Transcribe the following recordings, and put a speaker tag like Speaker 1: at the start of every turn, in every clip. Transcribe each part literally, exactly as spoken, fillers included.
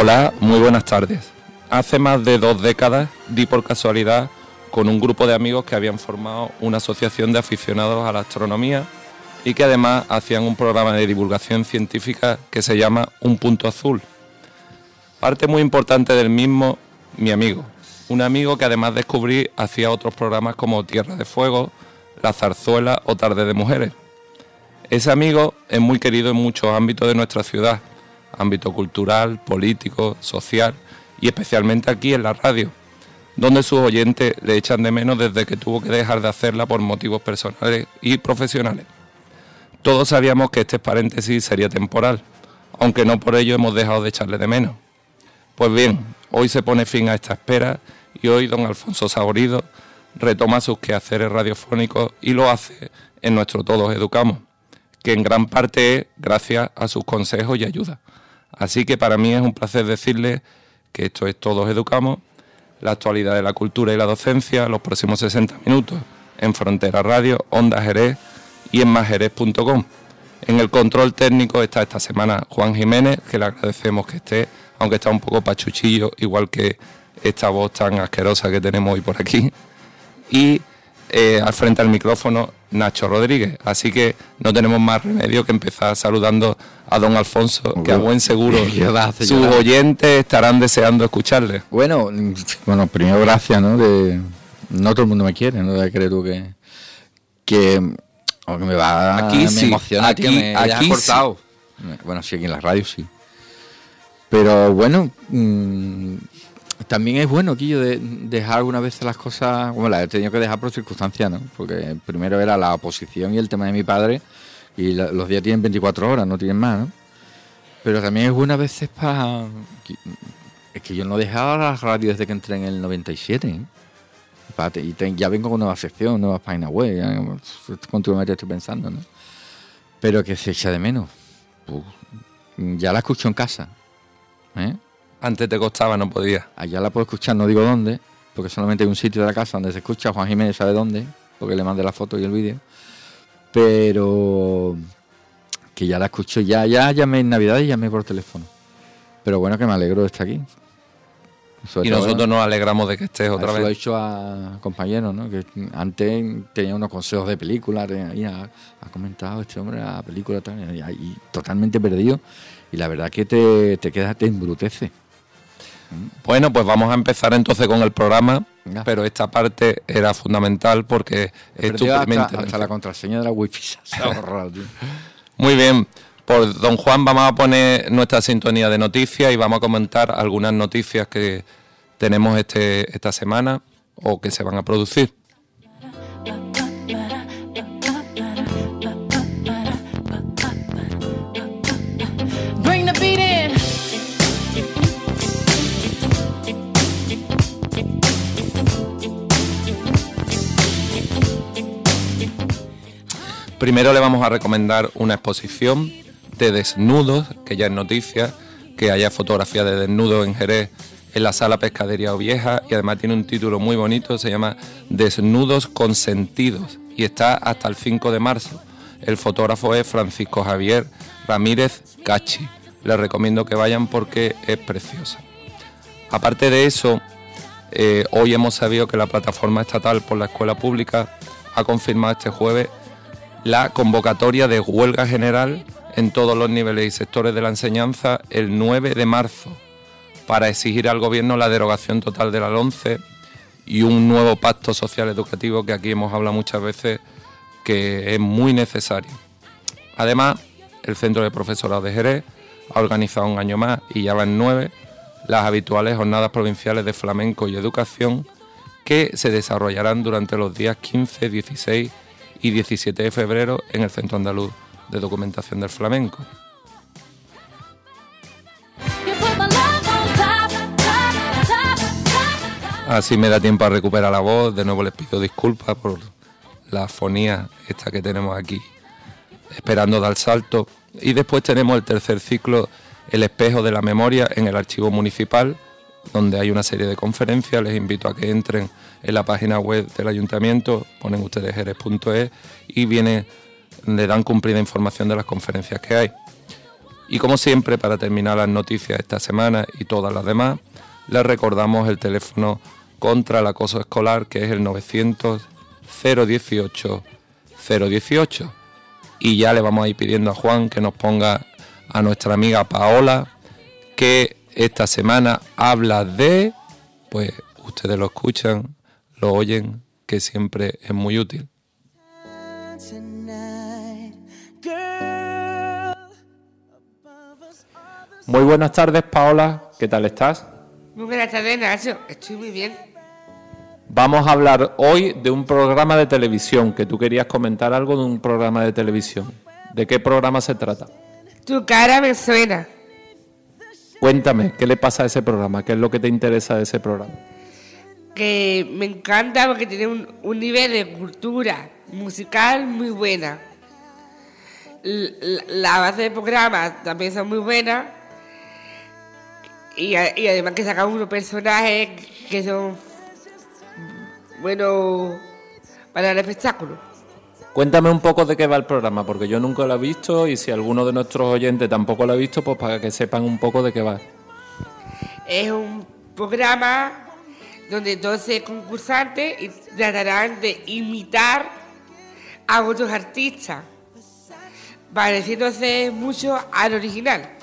Speaker 1: Hola, muy buenas tardes. Hace más de dos décadas di por casualidad con un grupo de amigos que habían formado una asociación de aficionados a la astronomía y que además hacían un programa de divulgación científica que se llama Un Punto Azul. Parte muy importante del mismo, mi amigo. Un amigo que además descubrí hacía otros programas como Tierra de Fuego, La Zarzuela o Tarde de Mujeres. Ese amigo es muy querido en muchos ámbitos de nuestra ciudad, ámbito cultural, político, social y especialmente aquí en la radio, donde sus oyentes le echan de menos desde que tuvo que dejar de hacerla por motivos personales y profesionales. Todos sabíamos que este paréntesis sería temporal, aunque no por ello hemos dejado de echarle de menos. Pues bien, hoy se pone fin a esta espera y hoy don Alfonso Saborido retoma sus quehaceres radiofónicos y lo hace en nuestro Todos Educamos, que en gran parte es gracias a sus consejos y ayuda. Así que para mí es un placer decirles que esto es Todos Educamos, la actualidad de la cultura y la docencia, los próximos sesenta minutos, en Frontera Radio, Onda Jerez y en más jerez punto com. En el control técnico está esta semana Juan Jiménez, que le agradecemos que esté, aunque está un poco pachuchillo, igual que esta voz tan asquerosa que tenemos hoy por aquí. Y eh, al frente al micrófono, Nacho Rodríguez. Así que no tenemos más remedio que empezar saludando a don Alfonso, bueno, que a buen seguro sus oyentes estarán deseando escucharle.
Speaker 2: Bueno, bueno, primero gracias, ¿no? De, no todo el mundo me quiere, ¿no? De creer tú que... que aunque me va
Speaker 1: aquí
Speaker 2: me
Speaker 1: sí,
Speaker 2: emociona
Speaker 1: aquí,
Speaker 2: que me
Speaker 1: aquí
Speaker 2: hayas cortado. Sí. Bueno, sí, aquí en la radio sí. Pero bueno, mmm, también es bueno, Quillo, de dejar algunas veces las cosas, bueno, las he tenido que dejar por circunstancias, ¿no? Porque primero era la oposición y el tema de mi padre, y la, los días tienen veinticuatro horas, no tienen más, ¿no? Pero también es bueno a veces para... Es que yo no dejaba la radio desde que entré en el noventa y siete, ¿eh? Y te, ya vengo con nueva sección, nuevas páginas web, ya, continuamente estoy pensando, ¿no? Pero que se echa de menos. Uf, ya la escucho en casa, ¿eh?
Speaker 1: Antes te costaba, no podía.
Speaker 2: Allá la puedo escuchar, no digo dónde, porque solamente hay un sitio de la casa donde se escucha. Juan Jiménez sabe dónde, porque le mandé la foto y el vídeo. Pero que ya la escucho, ya, ya llamé en Navidad y llamé por teléfono. Pero bueno, que me alegro de estar aquí.
Speaker 1: Sobre y todo, nosotros nos alegramos de que estés otra
Speaker 2: eso
Speaker 1: vez.
Speaker 2: Lo he dicho a compañeros, ¿no? Que antes tenía unos consejos de películas, y ha, ha comentado este hombre la película también, y, y totalmente perdido. Y la verdad que te, te quedas, te embrutece.
Speaker 1: Bueno, pues vamos a empezar entonces con el programa, Venga. Pero esta parte era fundamental porque es tu
Speaker 2: primera hasta, hasta la contraseña de la wifi. Se ha borrado, tío.
Speaker 1: Muy bien. Por don Juan vamos a poner nuestra sintonía de noticias y vamos a comentar algunas noticias que tenemos este esta semana o que se van a producir. Primero le vamos a recomendar una exposición de desnudos, que ya es noticia, que haya fotografías de desnudos en Jerez, en la Sala Pescadería Vieja, y además tiene un título muy bonito, se llama Desnudos consentidos, y está hasta el cinco de marzo. El fotógrafo es Francisco Javier Ramírez Cachi. Les recomiendo que vayan porque es preciosa. Aparte de eso, eh, hoy hemos sabido que la Plataforma Estatal por la Escuela Pública ha confirmado este jueves la convocatoria de huelga general en todos los niveles y sectores de la enseñanza el nueve de marzo para exigir al gobierno la derogación total de la LOMCE y un nuevo pacto social educativo que aquí hemos hablado muchas veces que es muy necesario. Además, el Centro de Profesorado de Jerez ha organizado un año más y ya van nueve las habituales jornadas provinciales de flamenco y educación que se desarrollarán durante los días quince, dieciséis y diecisiete de febrero en el Centro Andaluz de Documentación del Flamenco. Así me da tiempo a recuperar la voz. De nuevo les pido disculpas por la afonía esta que tenemos aquí esperando dar salto. Y después tenemos el tercer ciclo, El Espejo de la Memoria, en el Archivo Municipal, donde hay una serie de conferencias. Les invito a que entren en la página web del ayuntamiento, ponen ustedes jerez punto es y viene, le dan cumplida información de las conferencias que hay. Y como siempre, para terminar las noticias esta semana y todas las demás, les recordamos el teléfono contra el acoso escolar, que es el novecientos cero dieciocho cero dieciocho. Y ya le vamos a ir pidiendo a Juan que nos ponga a nuestra amiga Paola, que esta semana habla de, pues ustedes lo escuchan, lo oyen, que siempre es muy útil. Muy buenas tardes, Paola, ¿qué tal estás?
Speaker 3: Muy buenas tardes, Nacho, estoy muy bien.
Speaker 1: Vamos a hablar hoy de un programa de televisión, que tú querías comentar algo de un programa de televisión. ¿De qué programa se trata?
Speaker 3: Tu cara me suena.
Speaker 1: Cuéntame, ¿qué le pasa a ese programa? ¿Qué es lo que te interesa de ese programa?
Speaker 3: Que me encanta porque tiene un, un nivel de cultura musical muy buena. La, la base del programa también son muy buenas. Y, y además que sacan unos personajes que son buenos para el espectáculo.
Speaker 1: Cuéntame un poco de qué va el programa, porque yo nunca lo he visto y si alguno de nuestros oyentes tampoco lo ha visto, pues para que sepan un poco de qué va.
Speaker 3: Es un programa donde doce concursantes tratarán de imitar a otros artistas, pareciéndose mucho al original.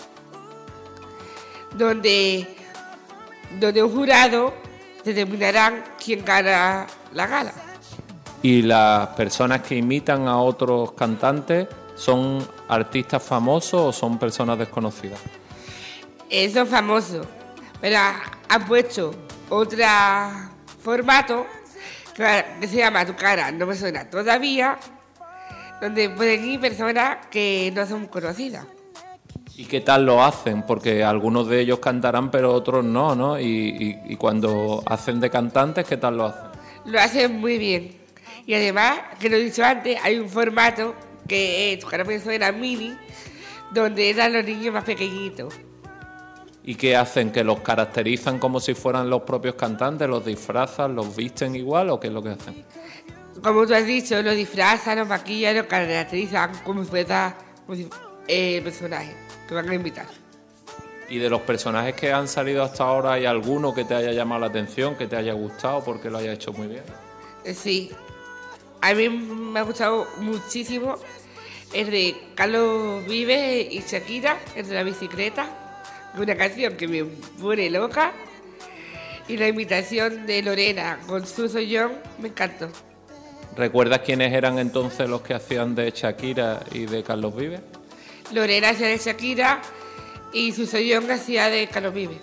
Speaker 3: Donde, donde un jurado determinarán quién gana la gala.
Speaker 1: ¿Y las personas que imitan a otros cantantes son artistas famosos o son personas desconocidas?
Speaker 3: Eh, son famosos, pero han puesto otro formato que, que se llama Tu cara no me suena todavía, donde pueden ir personas que no son conocidas.
Speaker 1: ¿Y qué tal lo hacen? Porque algunos de ellos cantarán, pero otros no, ¿no? Y, y, y cuando hacen de cantantes, ¿qué tal lo hacen?
Speaker 3: Lo hacen muy bien. Y además, que lo he dicho antes, hay un formato que es Tu cara me suena mini, donde eran los niños más pequeñitos.
Speaker 1: ¿Y qué hacen? ¿Que los caracterizan como si fueran los propios cantantes? ¿Los disfrazan? ¿Los visten igual? ¿O qué es lo que hacen?
Speaker 3: Como tú has dicho, los disfrazan, los maquillan, los caracterizan como si fuera como si, eh, el personaje que van a invitar.
Speaker 1: ¿Y de los personajes que han salido hasta ahora hay alguno que te haya llamado la atención, que te haya gustado porque lo haya hecho muy bien?
Speaker 3: Sí, a mí me ha gustado muchísimo el de Carlos Vives y Shakira, el de la bicicleta, una canción que me pone loca, y la imitación de Lorena con Suso Young me encantó.
Speaker 1: ¿Recuerdas quiénes eran entonces los que hacían de Shakira y de Carlos Vives?
Speaker 3: Lorena hacía de Shakira y Suso Young hacía de Carlos Vives.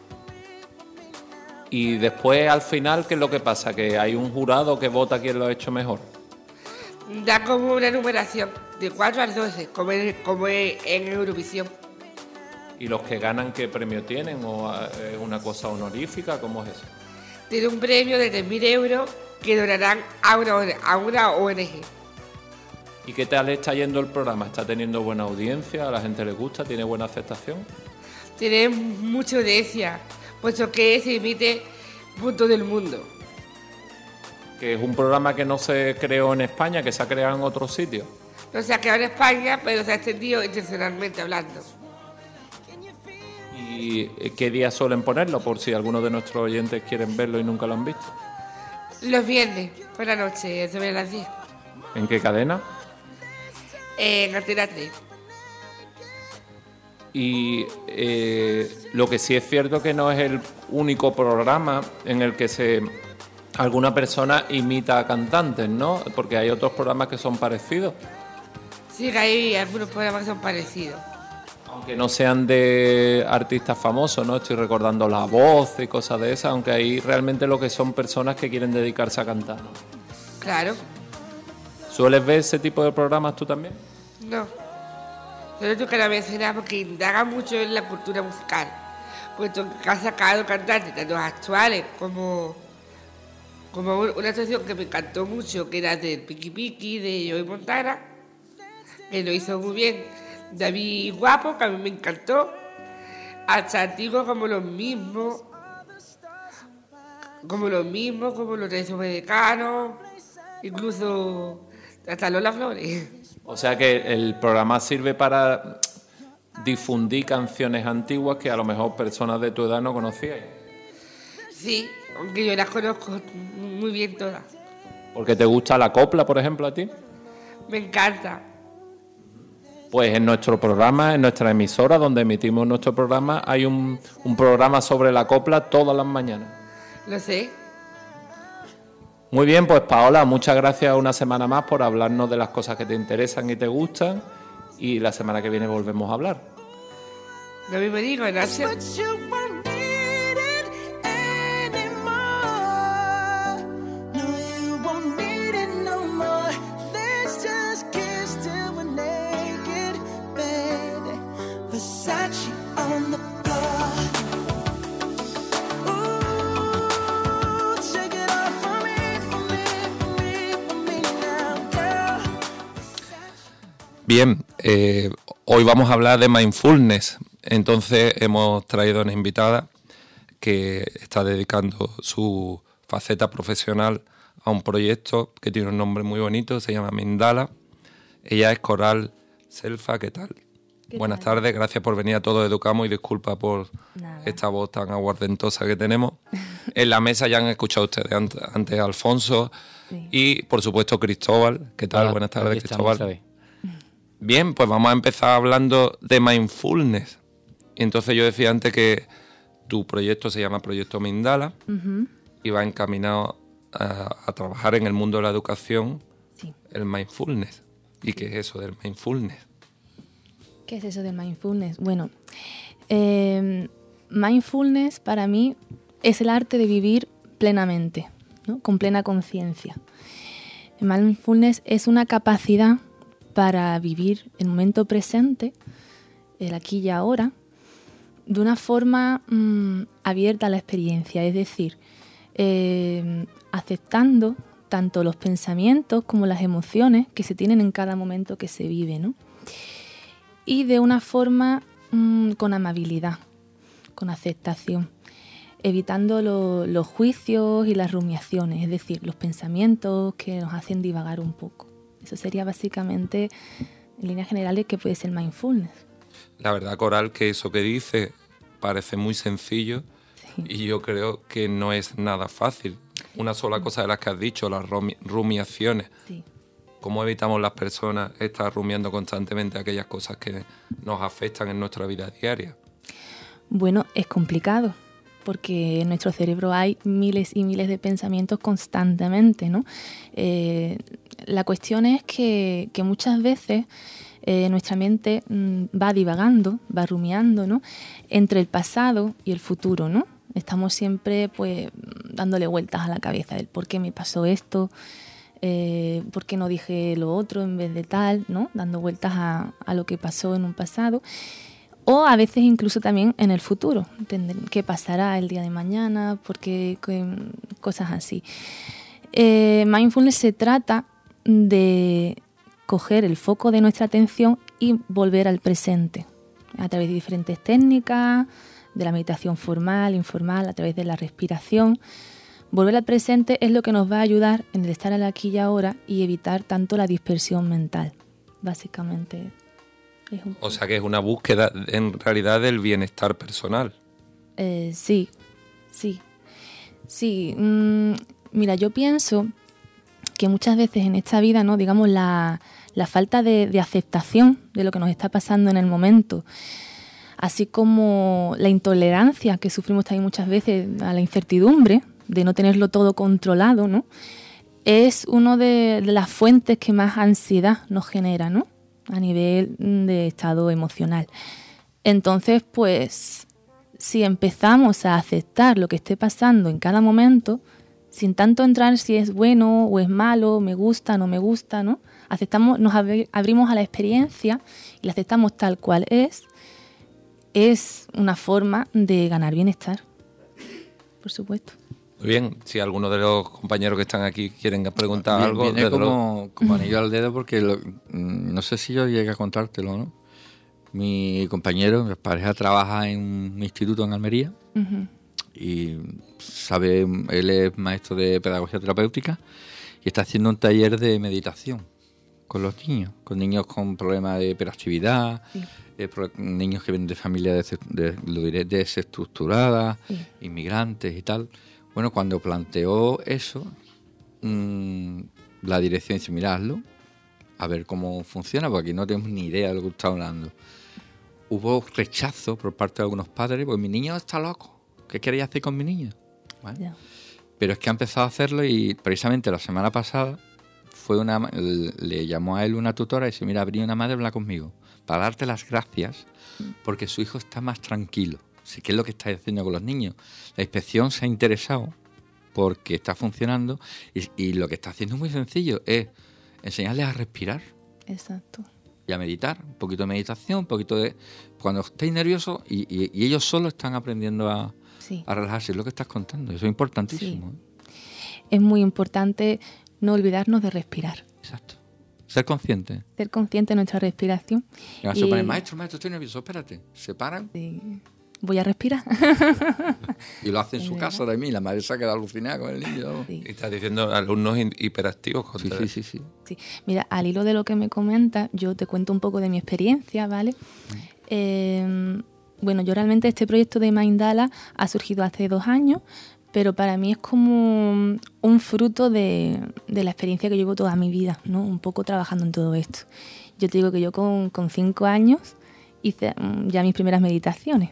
Speaker 1: Y después, al final, ¿qué es lo que pasa? ¿Que hay un jurado que vota quién lo ha hecho mejor?
Speaker 3: Da como una numeración de cuatro al doce, como en, como en Eurovisión.
Speaker 1: ¿Y los que ganan qué premio tienen? ¿O es una cosa honorífica? ¿Cómo es eso?
Speaker 3: Tiene un premio de tres mil euros que donarán a una, a una O N G.
Speaker 1: ¿Y qué tal está yendo el programa? ¿Está teniendo buena audiencia? ¿A la gente le gusta? ¿Tiene buena aceptación?
Speaker 3: Tiene mucha audiencia, puesto que se emite por todo el mundo.
Speaker 1: Que es un programa que no se creó en España, que se ha creado en otros sitios.
Speaker 3: No se ha creado en España, pero se ha extendido internacionalmente hablando.
Speaker 1: ¿Y qué días suelen ponerlo? Por si algunos de nuestros oyentes quieren verlo y nunca lo han visto.
Speaker 3: Los viernes, por la noche, sobre las diez.
Speaker 1: ¿En qué cadena?
Speaker 3: En Antena tres.
Speaker 1: Y eh, lo que sí es cierto que no es el único programa en el que se alguna persona imita a cantantes, ¿no? Porque hay otros programas que son parecidos.
Speaker 3: Sí, que hay algunos programas que son parecidos.
Speaker 1: Aunque no sean de artistas famosos, ¿no? Estoy recordando La Voz y cosas de esas, aunque ahí realmente lo que son personas que quieren dedicarse a cantar, ¿no?
Speaker 3: Claro.
Speaker 1: ¿Sueles ver ese tipo de programas tú también?
Speaker 3: No. Solo tú que la mencionas porque indaga mucho en la cultura musical. Puesto que han sacado cantantes, tanto actuales como, como una actuación que me encantó mucho, que era del Piki Piki, de Joey Montana, que lo hizo muy bien. David Guapo, que a mí me encantó. Hasta antiguos como los mismos, como los mismos, como los Decanos, incluso hasta Lola Flores.
Speaker 1: O sea que el programa sirve para difundí canciones antiguas que a lo mejor personas de tu edad no conocíais.
Speaker 3: Sí, aunque yo las conozco muy bien todas.
Speaker 1: ¿Porque te gusta la copla, por ejemplo, a ti?
Speaker 3: Me encanta.
Speaker 1: Pues en nuestro programa, en nuestra emisora donde emitimos nuestro programa, hay un, un programa sobre la copla todas las mañanas.
Speaker 3: Lo sé.
Speaker 1: Muy bien, pues Paola, muchas gracias una semana más por hablarnos de las cosas que te interesan y te gustan, y la semana que viene volvemos a hablar.
Speaker 3: Lo mismo digo, gracias.
Speaker 1: Bien, eh, hoy vamos a hablar de mindfulness. Entonces hemos traído a una invitada que está dedicando su faceta profesional a un proyecto que tiene un nombre muy bonito, se llama Mindala. Ella es Coral Selfa. ¿Qué tal? ¿Qué Buenas tal? tardes, gracias por venir a Todos Educamos y disculpa por Nada. esta voz tan aguardentosa que tenemos. En la mesa ya han escuchado ustedes antes, antes a Alfonso sí. y por supuesto Cristóbal. ¿Qué tal? Hola, Buenas tardes, Cristóbal. Bien, pues vamos a empezar hablando de mindfulness. Y entonces yo decía antes que tu proyecto se llama Proyecto Mindala uh-huh. y va encaminado a, a trabajar en el mundo de la educación, sí. el mindfulness. ¿Y qué es eso del mindfulness?
Speaker 4: ¿Qué es eso del mindfulness? Bueno, eh, mindfulness para mí es el arte de vivir plenamente, ¿no? Con plena conciencia. El mindfulness es una capacidad para vivir el momento presente, el aquí y ahora, de una forma mmm, abierta a la experiencia, es decir, eh, aceptando tanto los pensamientos como las emociones que se tienen en cada momento que se vive, ¿no? Y de una forma mmm, con amabilidad, con aceptación, evitando lo, los juicios y las rumiaciones, es decir, los pensamientos que nos hacen divagar un poco. Eso sería básicamente, en líneas generales, que puede ser mindfulness.
Speaker 1: La verdad, Coral, que eso que dice parece muy sencillo sí. y yo creo que no es nada fácil. Una sola cosa de las que has dicho, las rumiaciones. Sí. ¿Cómo evitamos las personas estar rumiando constantemente aquellas cosas que nos afectan en nuestra vida diaria?
Speaker 4: Bueno, es complicado, porque en nuestro cerebro hay miles y miles de pensamientos constantemente, ¿no? Eh, la cuestión es que, que muchas veces eh, nuestra mente mmm, va divagando, va rumiando, ¿no? Entre el pasado y el futuro, ¿no? Estamos siempre pues dándole vueltas a la cabeza del por qué me pasó esto, eh, por qué no dije lo otro en vez de tal, ¿no? Dando vueltas a, a lo que pasó en un pasado. O a veces incluso también en el futuro, qué pasará el día de mañana, por qué, qué cosas así. Eh, mindfulness se trata de coger el foco de nuestra atención y volver al presente, a través de diferentes técnicas, de la meditación formal, informal, a través de la respiración. Volver al presente es lo que nos va a ayudar en el estar al aquí y ahora y evitar tanto la dispersión mental, básicamente. Un...
Speaker 1: O sea que es una búsqueda en realidad del bienestar personal.
Speaker 4: Eh, sí, sí, sí. Mm, mira, yo pienso que muchas veces en esta vida, ¿no? Digamos, la, la falta de, de aceptación de lo que nos está pasando en el momento, así como la intolerancia que sufrimos también muchas veces a la incertidumbre de no tenerlo todo controlado, ¿no? Es una de, de las fuentes que más ansiedad nos genera, ¿no? A nivel de estado emocional. Entonces, pues, si empezamos a aceptar lo que esté pasando en cada momento, sin tanto entrar si es bueno o es malo, me gusta, no me gusta, ¿no? Aceptamos, nos ab- abrimos a la experiencia y la aceptamos tal cual es, es una forma de ganar bienestar, por supuesto.
Speaker 1: Muy bien, si alguno de los compañeros que están aquí quieren preguntar
Speaker 2: Bien,
Speaker 1: algo...
Speaker 2: Viene como,
Speaker 1: lo...
Speaker 2: como anillo al dedo porque lo, no sé si yo llegué a contártelo, ¿no? Mi compañero, mi pareja, trabaja en un instituto en Almería uh-huh. y sabe, él es maestro de pedagogía terapéutica y está haciendo un taller de meditación con los niños, con niños con problemas de hiperactividad, sí. eh, pro, niños que vienen de familias de, de, lo diré, desestructuradas, sí. inmigrantes y tal. Bueno, cuando planteó eso, mmm, la dirección dice, mira, hazlo, a ver cómo funciona, porque aquí no tenemos ni idea de lo que está hablando. Hubo rechazo por parte de algunos padres, porque mi niño está loco, ¿qué queréis hacer con mi niño? Bueno, yeah. Pero es que ha empezado a hacerlo y precisamente la semana pasada fue una le llamó a él una tutora y dice, mira, ha venido una madre a hablar conmigo para darte las gracias porque su hijo está más tranquilo. Sí, ¿qué es lo que está haciendo con los niños? La inspección se ha interesado porque está funcionando y, y lo que está haciendo es muy sencillo, es enseñarles a respirar.
Speaker 4: Exacto.
Speaker 2: Y a meditar, un poquito de meditación, un poquito de... Cuando estéis nerviosos y, y, y ellos solo están aprendiendo a, sí. a relajarse, es lo que estás contando, eso es importantísimo.
Speaker 4: Sí. Es muy importante no olvidarnos de respirar.
Speaker 2: Exacto. Ser consciente.
Speaker 4: Ser consciente de nuestra respiración.
Speaker 2: Y van a suponer, maestro, maestro, estoy nervioso, espérate. Se paran.
Speaker 4: Sí. Voy a respirar.
Speaker 2: Y lo hace en su casa de mí, la madre se ha quedado alucinada con el niño.
Speaker 1: Sí. Y estás diciendo alumnos hiperactivos.
Speaker 2: Sí, sí, sí, sí.
Speaker 4: Sí. Mira, al hilo de lo que me comentas, yo te cuento un poco de mi experiencia, ¿vale? Mm. Eh, bueno, yo realmente este proyecto de Mindala ha surgido hace dos años, pero para mí es como un fruto de, de la experiencia que llevo toda mi vida, ¿no? Un poco trabajando en todo esto. Yo te digo que yo con, con cinco años hice ya mis primeras meditaciones.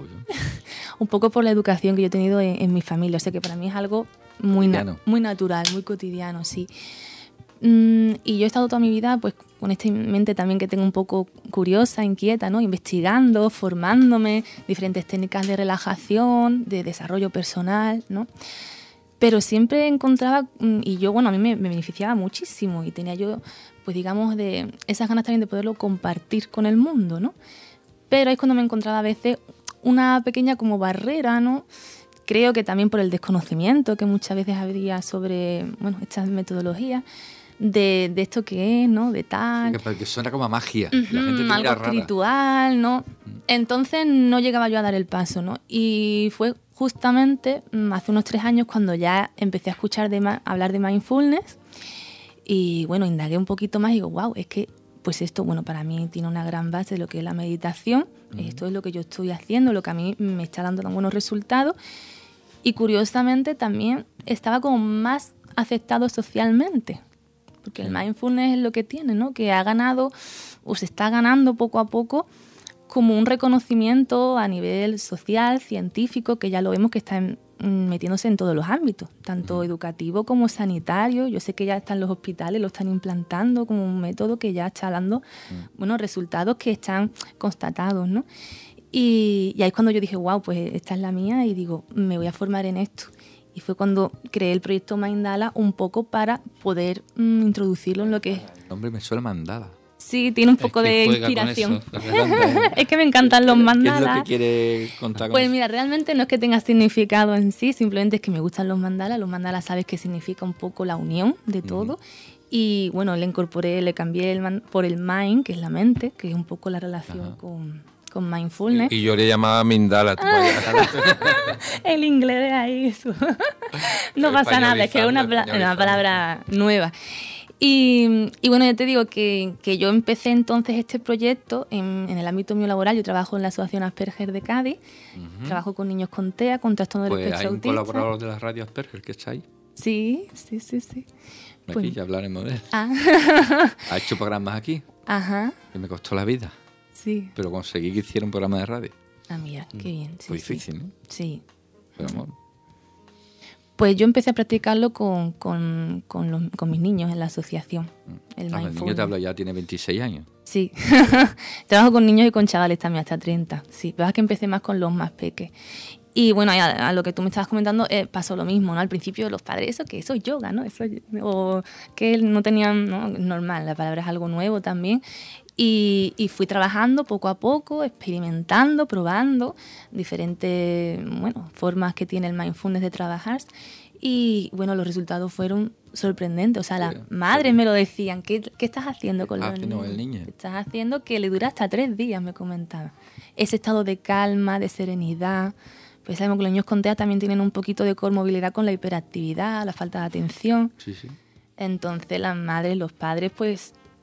Speaker 4: Un poco por la educación que yo he tenido en, en mi familia. O sea que para mí es algo muy, na- muy natural, muy cotidiano, sí. Mm, y yo he estado toda mi vida pues con esta mente también que tengo un poco curiosa, inquieta, ¿no? Investigando, formándome, diferentes técnicas de relajación, de desarrollo personal, ¿no? Pero siempre encontraba, y yo, bueno, a mí me, me beneficiaba muchísimo y tenía yo, pues digamos, de esas ganas también de poderlo compartir con el mundo, ¿no? Pero es cuando me encontraba a veces una pequeña como barrera, ¿no? Creo que también por el desconocimiento que muchas veces había sobre, bueno, estas metodologías, de, de esto que es, ¿no? De tal...
Speaker 2: Sí, porque suena como a magia.
Speaker 4: Uh-huh,
Speaker 2: la gente te
Speaker 4: algo
Speaker 2: mira rara.
Speaker 4: Espiritual, ¿no? Entonces no llegaba yo a dar el paso, ¿no? Y fue justamente hace unos tres años cuando ya empecé a escuchar de ma- hablar de mindfulness y, bueno, indagué un poquito más y digo, wow, es que pues esto, bueno, para mí tiene una gran base de lo que es la meditación. Uh-huh. Esto es lo que yo estoy haciendo, lo que a mí me está dando tan buenos resultados. Y curiosamente también estaba como más aceptado socialmente. Porque el mindfulness es lo que tiene, ¿no? Que ha ganado, o se está ganando poco a poco, como un reconocimiento a nivel social, científico, que ya lo vemos que está en, metiéndose en todos los ámbitos, tanto uh-huh. educativo como sanitario. Yo sé que ya están los hospitales, lo están implantando como un método que ya está dando uh-huh. bueno, resultados que están constatados, ¿no? Y, y ahí es cuando yo dije, wow, pues esta es la mía y digo, me voy a formar en esto. Y fue cuando creé el proyecto Mindala un poco para poder mm, introducirlo en lo que es...
Speaker 2: El nombre me suena mandala.
Speaker 4: Sí, tiene un poco de inspiración. Es que me encantan los mandalas.
Speaker 2: ¿Qué es lo que quiere contar con
Speaker 4: Pues
Speaker 2: eso?
Speaker 4: mira, realmente no es que tenga significado en sí, simplemente es que me gustan los mandalas. Los mandalas sabes que significa un poco la unión de todo. Uh-huh. Y bueno, le incorporé, le cambié el man, por el mind, que es la mente, que es un poco la relación uh-huh. con... con mindfulness.
Speaker 1: Y, y yo le llamaba Mindala.
Speaker 4: Ah, el inglés de ahí, eso. No pasa nada, es que es una, una palabra nueva. Y, y bueno, yo te digo que, que yo empecé entonces este proyecto en, en el ámbito mío laboral. Yo trabajo en la Asociación Asperger de Cádiz, uh-huh. trabajo con niños con T E A, con trastorno del
Speaker 2: pues
Speaker 4: espectro
Speaker 2: hay un
Speaker 4: autista.
Speaker 2: colaborador de la radio Asperger que está ahí.
Speaker 4: Sí, sí, sí, sí.
Speaker 2: Aquí
Speaker 4: pues,
Speaker 2: ya hablaremos de él.
Speaker 4: Ah.
Speaker 2: Ha hecho programas aquí.
Speaker 4: Ajá.
Speaker 2: Que me costó la vida.
Speaker 4: Sí.
Speaker 2: Pero conseguí que hiciera un programa de radio.
Speaker 4: Ah, mira, qué bien. Sí,
Speaker 2: Fue difícil,
Speaker 4: sí.
Speaker 2: ¿no?
Speaker 4: Sí.
Speaker 2: Pero amor.
Speaker 4: Pues yo empecé a practicarlo con, con, con, los, con mis niños en la asociación. El
Speaker 2: ah, el niño te habla ya, tiene veintiséis años.
Speaker 4: Sí. Trabajo con niños y con chavales también, hasta treinta. Sí, pero es que empecé más con los más peques. Y bueno, a, a lo que tú me estabas comentando, eh, pasó lo mismo, ¿no? Al principio los padres, eso que eso es yoga, ¿no? Eso, o que no tenían, ¿no? Normal, la palabra es algo nuevo también. Y, y fui trabajando poco a poco, experimentando, probando diferentes, bueno, formas que tiene el mindfulness de trabajar. Y bueno, los resultados fueron sorprendentes. O sea, las sí, madres sí. me lo decían. ¿Qué, qué estás haciendo con
Speaker 2: ah,
Speaker 4: los
Speaker 2: no,
Speaker 4: niños?
Speaker 2: El niño?
Speaker 4: Estás haciendo que le dura hasta tres días, me comentaba. Ese estado de calma, de serenidad. Pues sabemos que los niños con T E A también tienen un poquito de comorbilidad con la hiperactividad, la falta de atención.
Speaker 2: Sí, sí.
Speaker 4: Entonces las madres, los padres, pues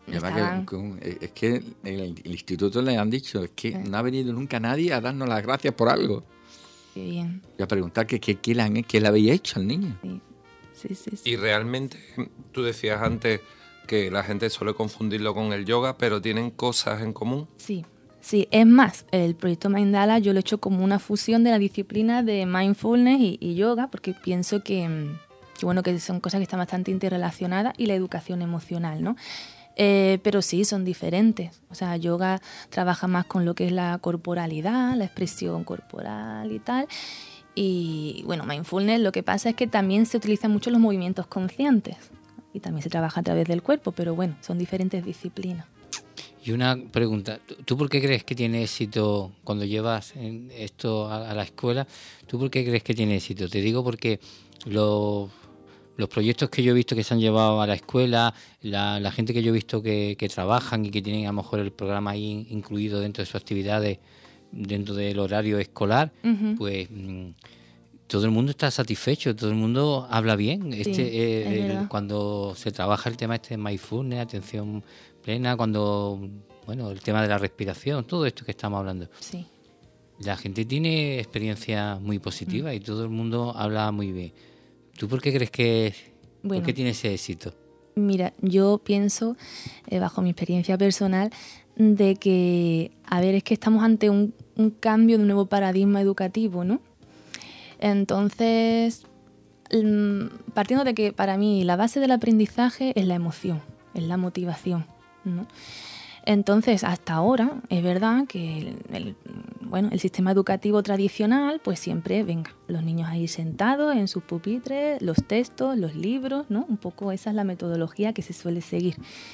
Speaker 4: estaban...
Speaker 2: que, que, es que el, el instituto le han dicho, es que sí. no ha venido nunca nadie a darnos las gracias por algo.
Speaker 4: Qué bien.
Speaker 2: Y a preguntar qué que, que le, que le habéis hecho al niño.
Speaker 4: Sí. Sí, sí, sí.
Speaker 1: Y realmente, tú decías antes que la gente suele confundirlo con el yoga, pero ¿tienen cosas en común?
Speaker 4: Sí, sí. Es más, el proyecto Mindala yo lo he hecho como una fusión de la disciplina de mindfulness y, y yoga, porque pienso que, que, bueno, que son cosas que están bastante interrelacionadas, y la educación emocional, ¿no? Eh, pero sí, son diferentes. O sea, yoga trabaja más con lo que es la corporalidad, la expresión corporal y tal. Y bueno, mindfulness lo que pasa es que también se utilizan mucho los movimientos conscientes y también se trabaja a través del cuerpo, pero bueno, son diferentes disciplinas.
Speaker 5: Y una pregunta, ¿tú por qué crees que tiene éxito cuando llevas esto a la escuela? ¿Tú por qué crees que tiene éxito? Te digo porque los, los proyectos que yo he visto que se han llevado a la escuela, la, la gente que yo he visto que, que trabajan y que tienen a lo mejor el programa ahí incluido dentro de sus actividades, dentro del horario escolar, uh-huh. pues mmm, todo el mundo está satisfecho, todo el mundo habla bien. Este
Speaker 4: sí,
Speaker 5: eh, el, cuando se trabaja el tema este de mindfulness, atención plena, cuando bueno, el tema de la respiración, todo esto que estamos hablando.
Speaker 4: Sí.
Speaker 5: La gente tiene experiencia muy positiva uh-huh. y todo el mundo habla muy bien. ¿Tú por qué crees que bueno, por qué tiene ese éxito?
Speaker 4: Mira, yo pienso, eh, bajo mi experiencia personal, de que, a ver, es que estamos ante un, un cambio de un nuevo paradigma educativo, ¿no? Entonces, partiendo de que para mí la base del aprendizaje es la emoción, es la motivación, ¿no? Entonces, hasta ahora, es verdad que el, el, bueno, el sistema educativo tradicional, pues siempre, venga, los niños ahí sentados en sus pupitres, los textos, los libros, ¿no? Un poco esa es la metodología que se suele seguir.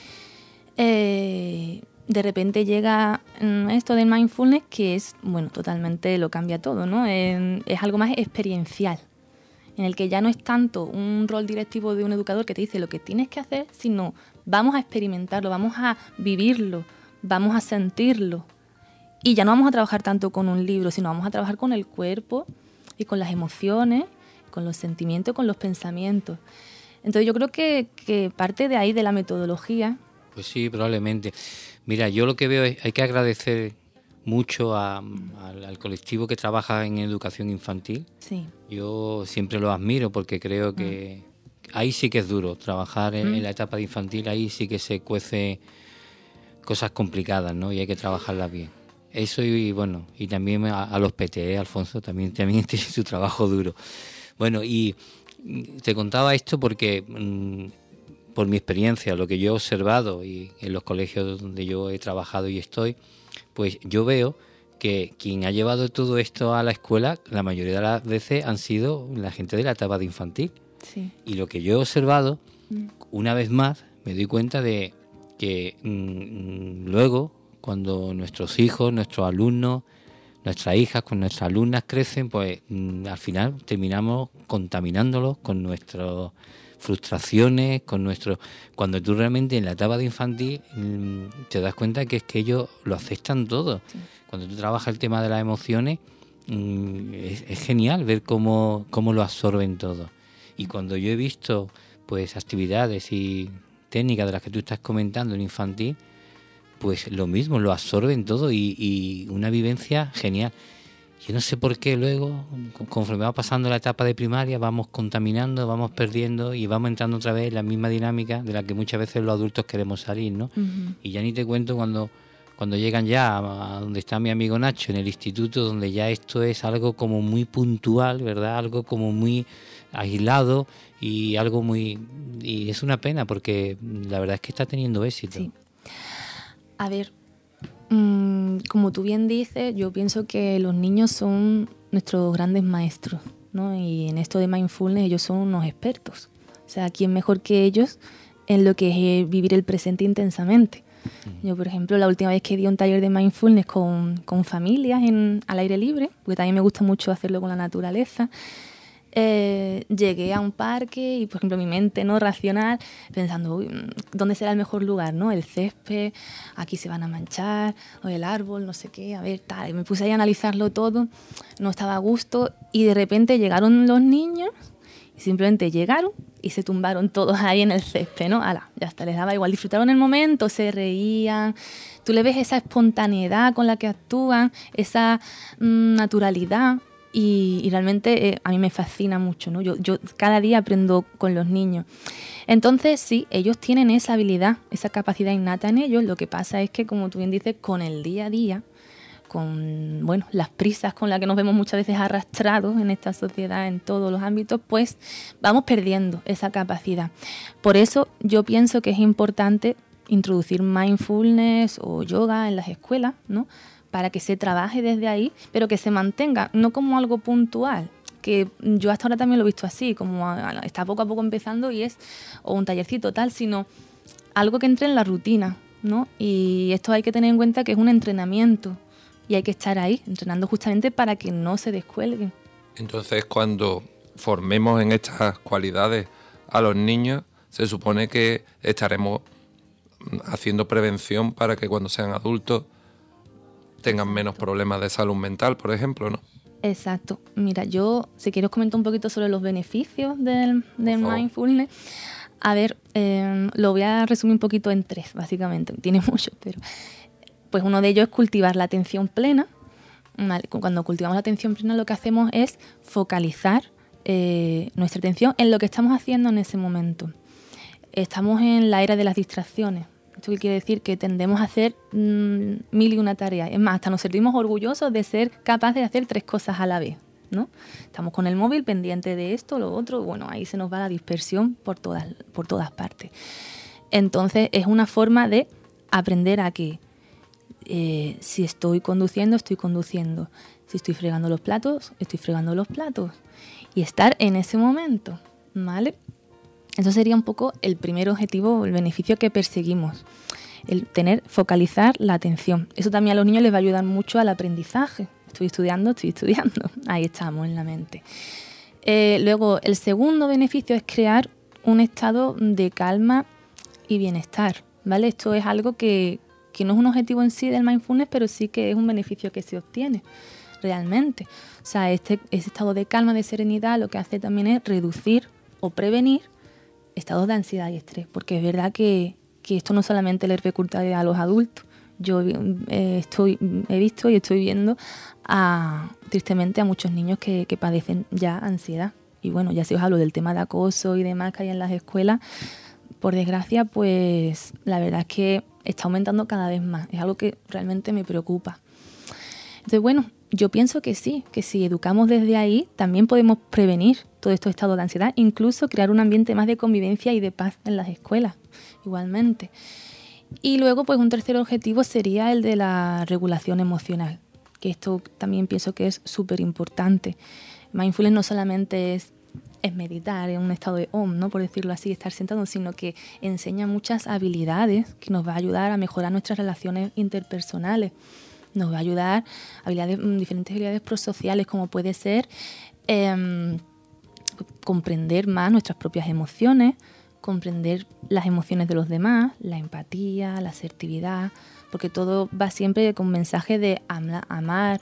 Speaker 4: Eh... De repente llega esto del mindfulness, que es, bueno, totalmente lo cambia todo, ¿no? Es, es algo más experiencial, en el que ya no es tanto un rol directivo de un educador que te dice lo que tienes que hacer, sino vamos a experimentarlo, vamos a vivirlo, vamos a sentirlo. Y ya no vamos a trabajar tanto con un libro, sino vamos a trabajar con el cuerpo y con las emociones, con los sentimientos, con los pensamientos. Entonces yo creo que, que parte de ahí, de la metodología.
Speaker 5: Pues sí, probablemente. Mira, yo lo que veo es hay que agradecer mucho a, a, al colectivo que trabaja en educación infantil.
Speaker 4: Sí.
Speaker 5: Yo siempre lo admiro porque creo que mm. ahí sí que es duro trabajar en, mm. en la etapa de infantil, ahí sí que se cuece cosas complicadas, ¿no? Y hay que trabajarlas bien. Eso y bueno, y también a, a los P T E, Alfonso, también, también tiene su trabajo duro. Bueno, y te contaba esto porque... Mmm, por mi experiencia, lo que yo he observado y en los colegios donde yo he trabajado y estoy, pues yo veo que quien ha llevado todo esto a la escuela, la mayoría de las veces han sido la gente de la etapa de infantil.
Speaker 4: Sí.
Speaker 5: Y lo que yo he observado, mm. una vez más, me doy cuenta de que mmm, luego, cuando nuestros hijos, nuestros alumnos, nuestras hijas con nuestras alumnas crecen, pues mmm, al final terminamos contaminándolos con nuestros... frustraciones, con nuestro... Cuando tú realmente en la etapa de infantil mmm, te das cuenta que es que ellos lo aceptan todo. Sí. Cuando tú trabajas el tema de las emociones, mmm, es, es genial ver cómo, cómo lo absorben todo. Y cuando yo he visto pues actividades y técnicas de las que tú estás comentando en infantil, pues lo mismo, lo absorben todo y, y una vivencia genial. Yo no sé por qué luego, conforme va pasando la etapa de primaria, vamos contaminando, vamos perdiendo y vamos entrando otra vez en la misma dinámica de la que muchas veces los adultos queremos salir, ¿no? Uh-huh. Y ya ni te cuento cuando, cuando llegan ya a donde está mi amigo Nacho, en el instituto, donde ya esto es algo como muy puntual, ¿verdad? Algo como muy aislado y algo muy... Y es una pena porque la verdad es que está teniendo éxito.
Speaker 4: Sí. A ver... Mm, como tú bien dices, yo pienso que los niños son nuestros grandes maestros, ¿no? Y en esto de mindfulness ellos son unos expertos. O sea, ¿quién mejor que ellos en lo que es vivir el presente intensamente? Uh-huh. Yo, por ejemplo, la última vez que di un taller de mindfulness con, con familias en, al aire libre, porque también me gusta mucho hacerlo con la naturaleza, Eh, llegué a un parque y, por ejemplo, mi mente no racional pensando, uy, ¿dónde será el mejor lugar? ¿No? El césped, aquí se van a manchar, o el árbol, no sé qué, a ver, tal. Y me puse ahí a analizarlo todo, no estaba a gusto y de repente llegaron los niños Y simplemente llegaron y se tumbaron todos ahí en el césped, ¿no? Ala, ya está, les daba igual. Disfrutaron el momento, se reían. Tú le ves esa espontaneidad con la que actúan, esa mmm, naturalidad. Y, y realmente eh, a mí me fascina mucho, ¿no? Yo, yo cada día aprendo con los niños. Entonces, sí, ellos tienen esa habilidad, esa capacidad innata en ellos. Lo que pasa es que, como tú bien dices, con el día a día, con bueno, las prisas con las que nos vemos muchas veces arrastrados en esta sociedad, en todos los ámbitos, pues vamos perdiendo esa capacidad. Por eso yo pienso que es importante introducir mindfulness o yoga en las escuelas, ¿no? Para que se trabaje desde ahí, pero que se mantenga, no como algo puntual, que yo hasta ahora también lo he visto así, como a, a, está poco a poco empezando y es o un tallercito tal, sino algo que entre en la rutina, ¿no? Y esto hay que tener en cuenta que es un entrenamiento y hay que estar ahí, entrenando justamente para que no se descuelguen.
Speaker 1: Entonces, cuando formemos en estas cualidades a los niños, se supone que estaremos haciendo prevención para que cuando sean adultos tengan menos problemas de salud mental, por ejemplo, ¿no?
Speaker 4: Exacto. Mira, yo, si quiero comentar un poquito sobre los beneficios del, del mindfulness. A ver, eh, lo voy a resumir un poquito en tres, básicamente. Tiene mucho, pero... Pues uno de ellos es cultivar la atención plena. Vale, cuando cultivamos la atención plena, lo que hacemos es focalizar eh, nuestra atención en lo que estamos haciendo en ese momento. Estamos en la era de las distracciones. ¿Esto qué quiere decir? Que tendemos a hacer mmm, mil y una tareas. Es más, hasta nos sentimos orgullosos de ser capaces de hacer tres cosas a la vez, ¿no? Estamos con el móvil pendiente de esto, lo otro. Bueno, ahí se nos va la dispersión por todas, por todas partes. Entonces, es una forma de aprender a que eh, si estoy conduciendo, estoy conduciendo. Si estoy fregando los platos, estoy fregando los platos. Y estar en ese momento, ¿vale? Eso sería un poco el primer objetivo, el beneficio que perseguimos, el tener, focalizar la atención. Eso también a los niños les va a ayudar mucho al aprendizaje. Estoy estudiando, estoy estudiando. Ahí estamos en la mente. Eh, luego, el segundo beneficio es crear un estado de calma y bienestar, ¿vale? Esto es algo que, que no es un objetivo en sí del mindfulness, pero sí que es un beneficio que se obtiene realmente. O sea, este, este estado de calma, de serenidad, lo que hace también es reducir o prevenir estados de ansiedad y estrés, porque es verdad que, que esto no solamente le repercute a los adultos. Yo eh, estoy, he visto y estoy viendo a, tristemente a muchos niños que, que padecen ya ansiedad. Y bueno, ya si os hablo del tema de acoso y demás que hay en las escuelas, por desgracia, pues la verdad es que está aumentando cada vez más. Es algo que realmente me preocupa. Entonces, bueno, yo pienso que sí, que si educamos desde ahí, también podemos prevenir todos estos estados de ansiedad, incluso crear un ambiente más de convivencia y de paz en las escuelas, igualmente. Y luego, pues un tercer objetivo sería el de la regulación emocional, que esto también pienso que es súper importante. Mindfulness no solamente es, es meditar en un estado de om, ¿no? Por decirlo así, estar sentado, sino que enseña muchas habilidades que nos va a ayudar a mejorar nuestras relaciones interpersonales. Nos va a ayudar a habilidades, diferentes habilidades prosociales, como puede ser eh, comprender más nuestras propias emociones, comprender las emociones de los demás, la empatía, la asertividad, porque todo va siempre con mensaje de ama, amar,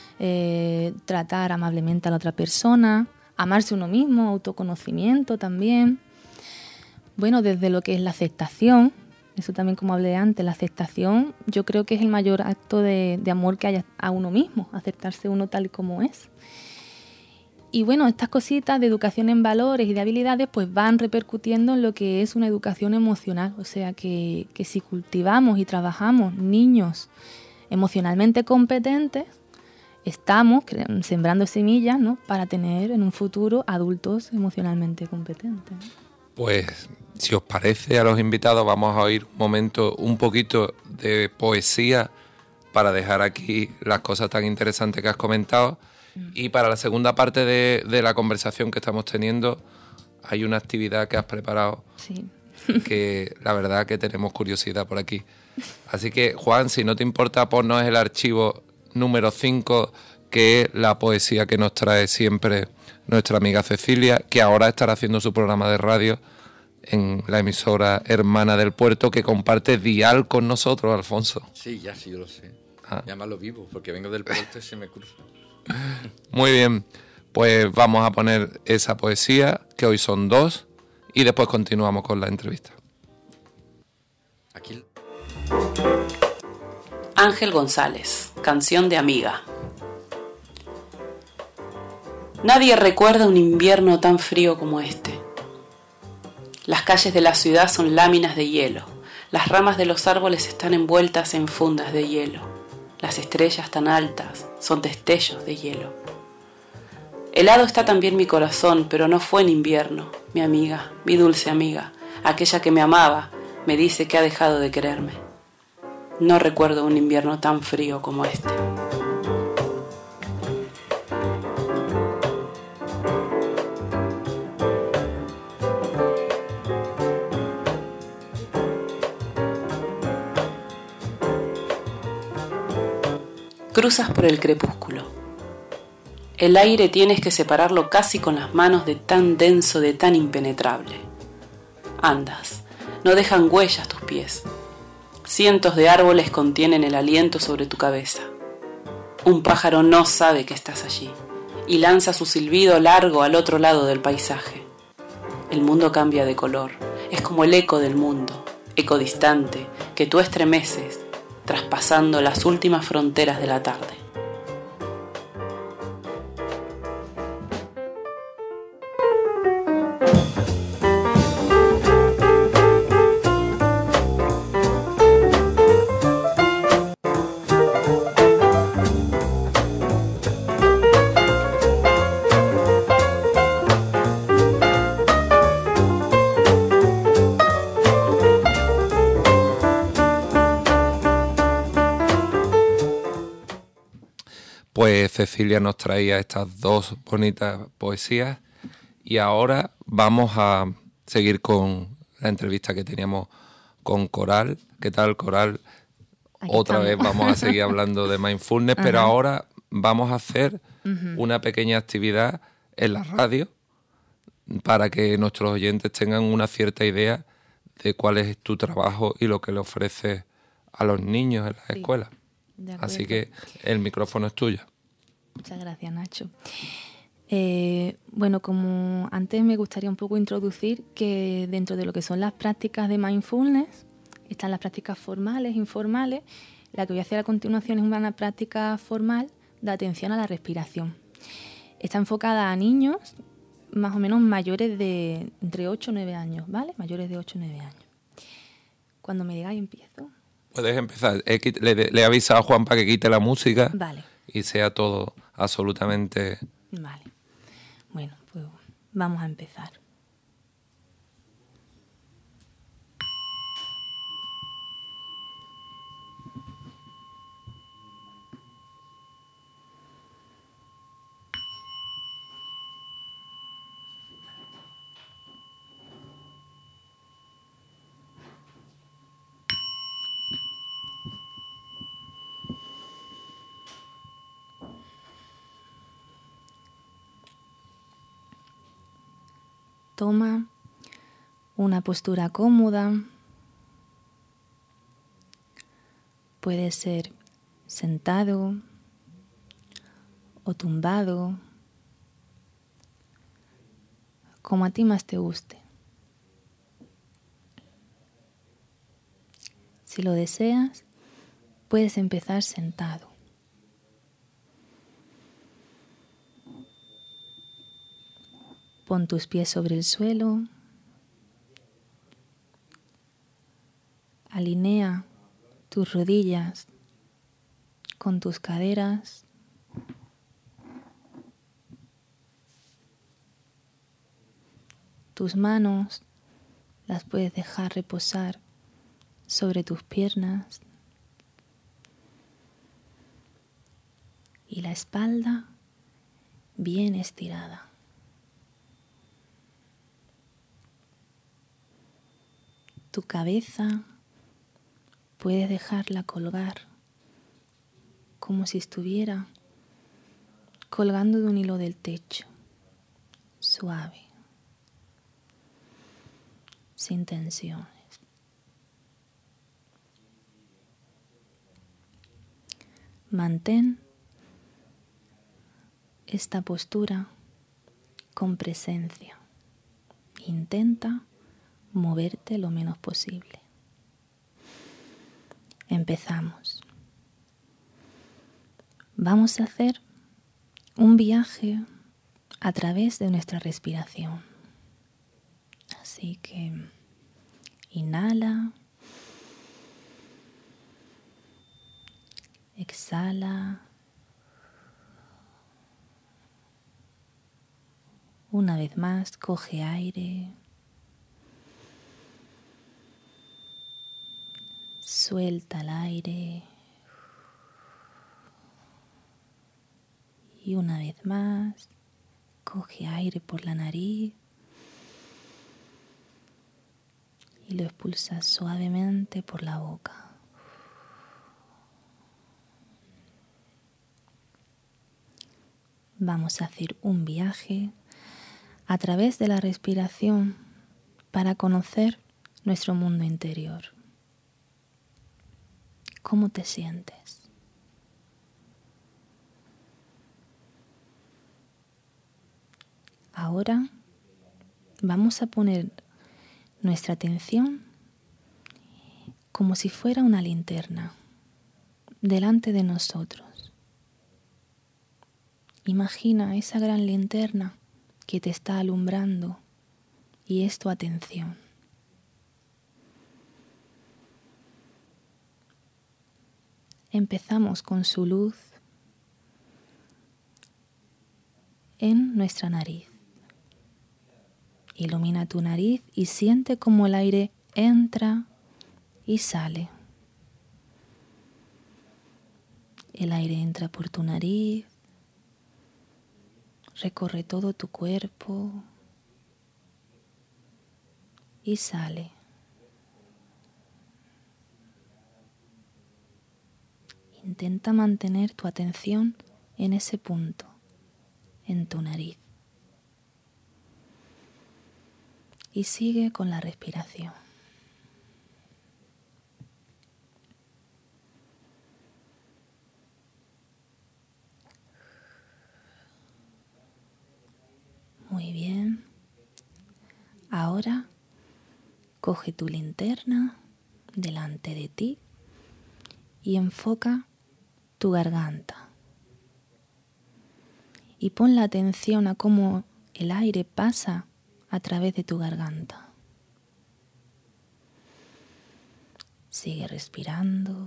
Speaker 4: eh, tratar amablemente a la otra persona, amarse uno mismo, autoconocimiento también. Bueno, desde lo que es la aceptación, eso también como hablé antes, la aceptación yo creo que es el mayor acto de, de amor que haya a uno mismo, aceptarse uno tal y como es. Y bueno, estas cositas de educación en valores y de habilidades pues van repercutiendo en lo que es una educación emocional. O sea que, que si cultivamos y trabajamos niños emocionalmente competentes, estamos sembrando semillas, ¿no?, para tener en un futuro adultos emocionalmente competentes.
Speaker 1: Pues si os parece a los invitados vamos a oír un momento, un poquito de poesía para dejar aquí las cosas tan interesantes que has comentado. Y para la segunda parte de, de la conversación que estamos teniendo hay una actividad que has preparado,
Speaker 4: sí,
Speaker 1: que la verdad que tenemos curiosidad por aquí. Así que, Juan, si no te importa, ponnos el archivo número cinco, que es la poesía que nos trae siempre nuestra amiga Cecilia, que ahora estará haciendo su programa de radio en la emisora hermana del puerto, que comparte dial con nosotros, Alfonso.
Speaker 2: Sí, ya sí, yo lo sé.
Speaker 1: Ah.
Speaker 2: Ya más lo vivo, porque vengo del puerto y se me cruza.
Speaker 1: Muy bien, Pues vamos a poner esa poesía, que hoy son dos, y después continuamos con la entrevista.
Speaker 2: Aquí.
Speaker 6: Ángel González, canción de amiga. Nadie recuerda un invierno tan frío como este. Las calles de la ciudad son láminas de hielo. Las ramas de los árboles están envueltas en fundas de hielo. Las estrellas tan altas son destellos de hielo. Helado está también mi corazón, pero no fue en invierno. Mi amiga, mi dulce amiga, aquella que me amaba, me dice que ha dejado de quererme. No recuerdo un invierno tan frío como este. Cruzas por el crepúsculo. El aire tienes que separarlo casi con las manos de tan denso, de tan impenetrable. Andas, no dejan huellas tus pies. Cientos de árboles contienen el aliento sobre tu cabeza. Un pájaro no sabe que estás allí y lanza su silbido largo al otro lado del paisaje. El mundo cambia de color, es como el eco del mundo, eco distante, que tú estremeces, traspasando las últimas fronteras de la tarde.
Speaker 1: Pues Cecilia nos traía estas dos bonitas poesías y ahora vamos a seguir con la entrevista que teníamos con Coral. ¿Qué tal, Coral?
Speaker 4: Aquí
Speaker 1: Otra
Speaker 4: estamos.
Speaker 1: vez vamos a seguir hablando de mindfulness, pero
Speaker 4: Ajá.
Speaker 1: ahora vamos a hacer
Speaker 4: Ujú.
Speaker 1: una pequeña actividad en la radio para que nuestros oyentes tengan una cierta idea de cuál es tu trabajo y lo que le ofreces a los niños en las
Speaker 4: Sí.
Speaker 1: escuelas.
Speaker 4: De acuerdo.
Speaker 1: Así que el micrófono es tuyo.
Speaker 4: Muchas gracias, Nacho. Eh, bueno, como antes me gustaría un poco introducir que dentro de lo que son las prácticas de mindfulness están las prácticas formales, informales. La que voy a hacer a continuación es una práctica formal de atención a la respiración. Está enfocada a niños más o menos mayores de entre ocho y nueve años, ¿vale? Mayores de ocho y nueve años. Cuando me digáis empiezo.
Speaker 1: Puedes empezar. He quit- Le, le he avisado a Juan para que quite la música
Speaker 4: Vale.
Speaker 1: y sea todo absolutamente...
Speaker 4: Vale. Bueno, pues vamos a empezar. Toma una postura cómoda. Puede ser sentado o tumbado, como a ti más te guste. Si lo deseas, puedes empezar sentado. Pon tus pies sobre el suelo. Alinea tus rodillas con tus caderas. Tus manos las puedes dejar reposar sobre tus piernas. Y la espalda bien estirada. Tu cabeza puedes dejarla colgar como si estuviera colgando de un hilo del techo, suave, sin tensiones. Mantén esta postura con presencia. Intenta moverte lo menos posible. Empezamos. Vamos a hacer un viaje a través de nuestra respiración. Así que inhala, exhala. Una vez más, coge aire. Suelta el aire. Y una vez más, coge aire por la nariz y lo expulsa suavemente por la boca. Vamos a hacer un viaje a través de la respiración para conocer nuestro mundo interior. ¿Cómo te sientes? Ahora vamos a poner nuestra atención como si fuera una linterna delante de nosotros. Imagina esa gran linterna que te está alumbrando y es tu atención. Empezamos con su luz en nuestra nariz. Ilumina tu nariz y siente cómo el aire entra y sale. El aire entra por tu nariz, recorre todo tu cuerpo y sale. Intenta mantener tu atención en ese punto, en tu nariz. Y sigue con la respiración. Muy bien. Ahora coge tu linterna delante de ti y enfoca tu garganta. Y pon la atención a cómo el aire pasa a través de tu garganta. Sigue respirando.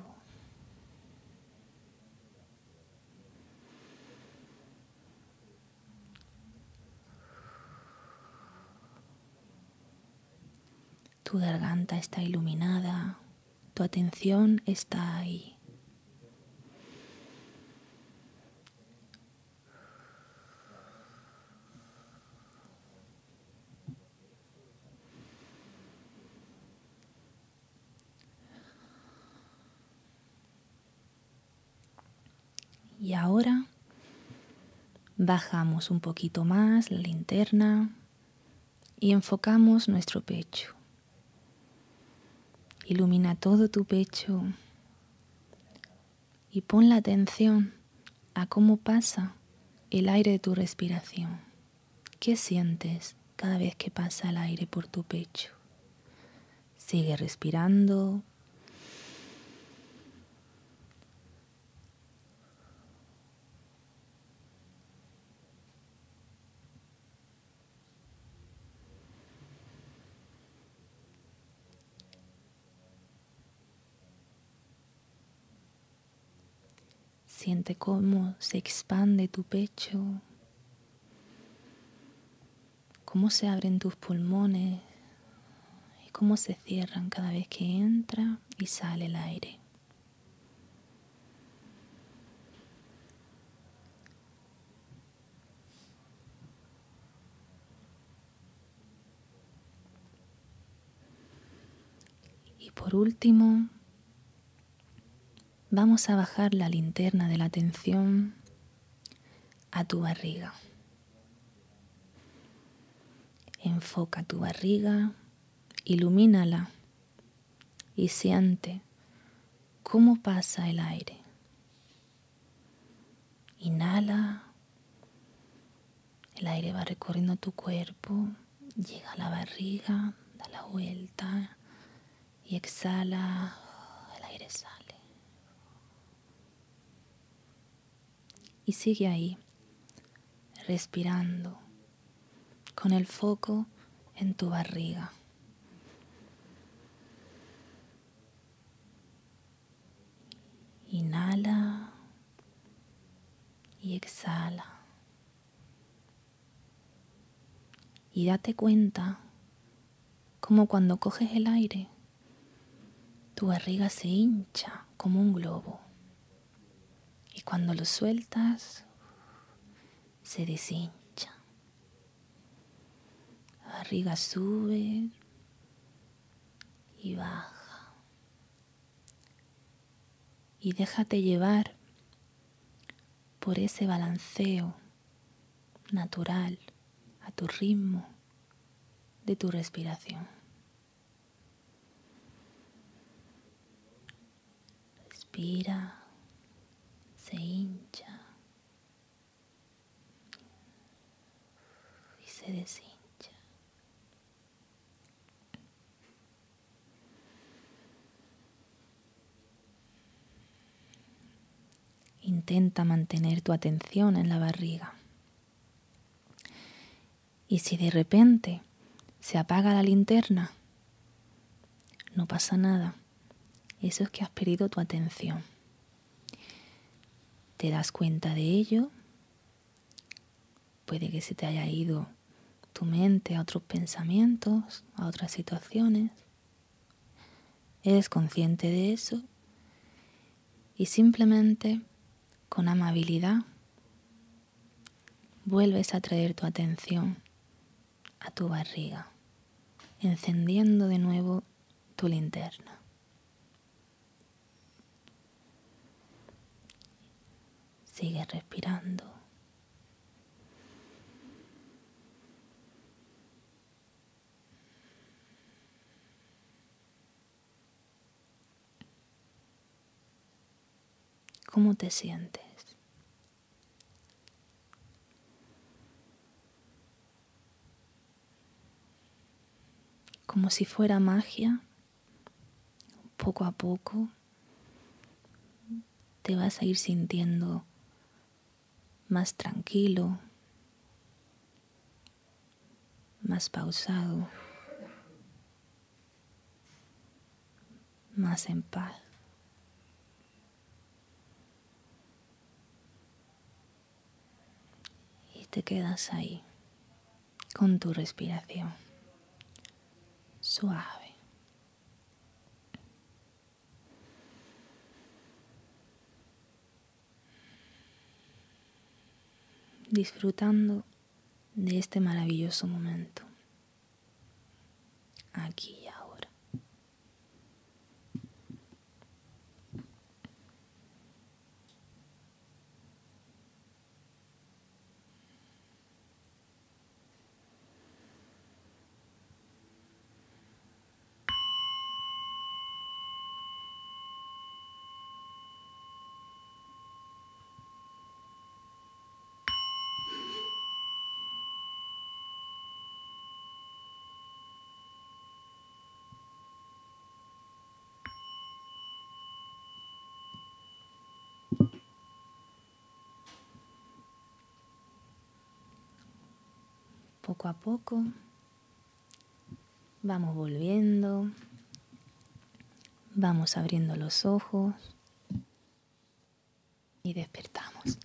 Speaker 4: Tu garganta está iluminada, tu atención está ahí. Y ahora bajamos un poquito más la linterna y enfocamos nuestro pecho. Ilumina todo tu pecho y pon la atención a cómo pasa el aire de tu respiración. ¿Qué sientes cada vez que pasa el aire por tu pecho? Sigue respirando. Siente cómo se expande tu pecho, cómo se abren tus pulmones y cómo se cierran cada vez que entra y sale el aire. Y por último, vamos a bajar la linterna de la atención a tu barriga. Enfoca tu barriga, ilumínala y siente cómo pasa el aire. Inhala, El aire va recorriendo tu cuerpo, llega a la barriga, da la vuelta y exhala, el aire sale. Y sigue ahí, respirando, con el foco en tu barriga. Inhala y exhala. Y date cuenta como cuando coges el aire, tu barriga se hincha como un globo. Y cuando lo sueltas, se deshincha. La barriga sube y baja. Y déjate llevar por ese balanceo natural a tu ritmo de tu respiración. Respira, se hincha y se deshincha. Intenta mantener tu atención en la barriga. Y si de repente se apaga la linterna, no pasa nada. Eso es que has perdido tu atención. Te das cuenta de ello. Puede que se te haya ido tu mente a otros pensamientos, a otras situaciones. Eres consciente de eso y simplemente, con amabilidad, vuelves a traer tu atención a tu barriga, encendiendo de nuevo tu linterna. Sigue respirando. ¿Cómo te sientes? Como si fuera magia, poco a poco te vas a ir sintiendo más tranquilo, más pausado, más en paz. Y te quedas ahí, con tu respiración suave. Disfrutando de este maravilloso momento, aquí y ahora. Poco a poco vamos volviendo, vamos abriendo los ojos y despertamos.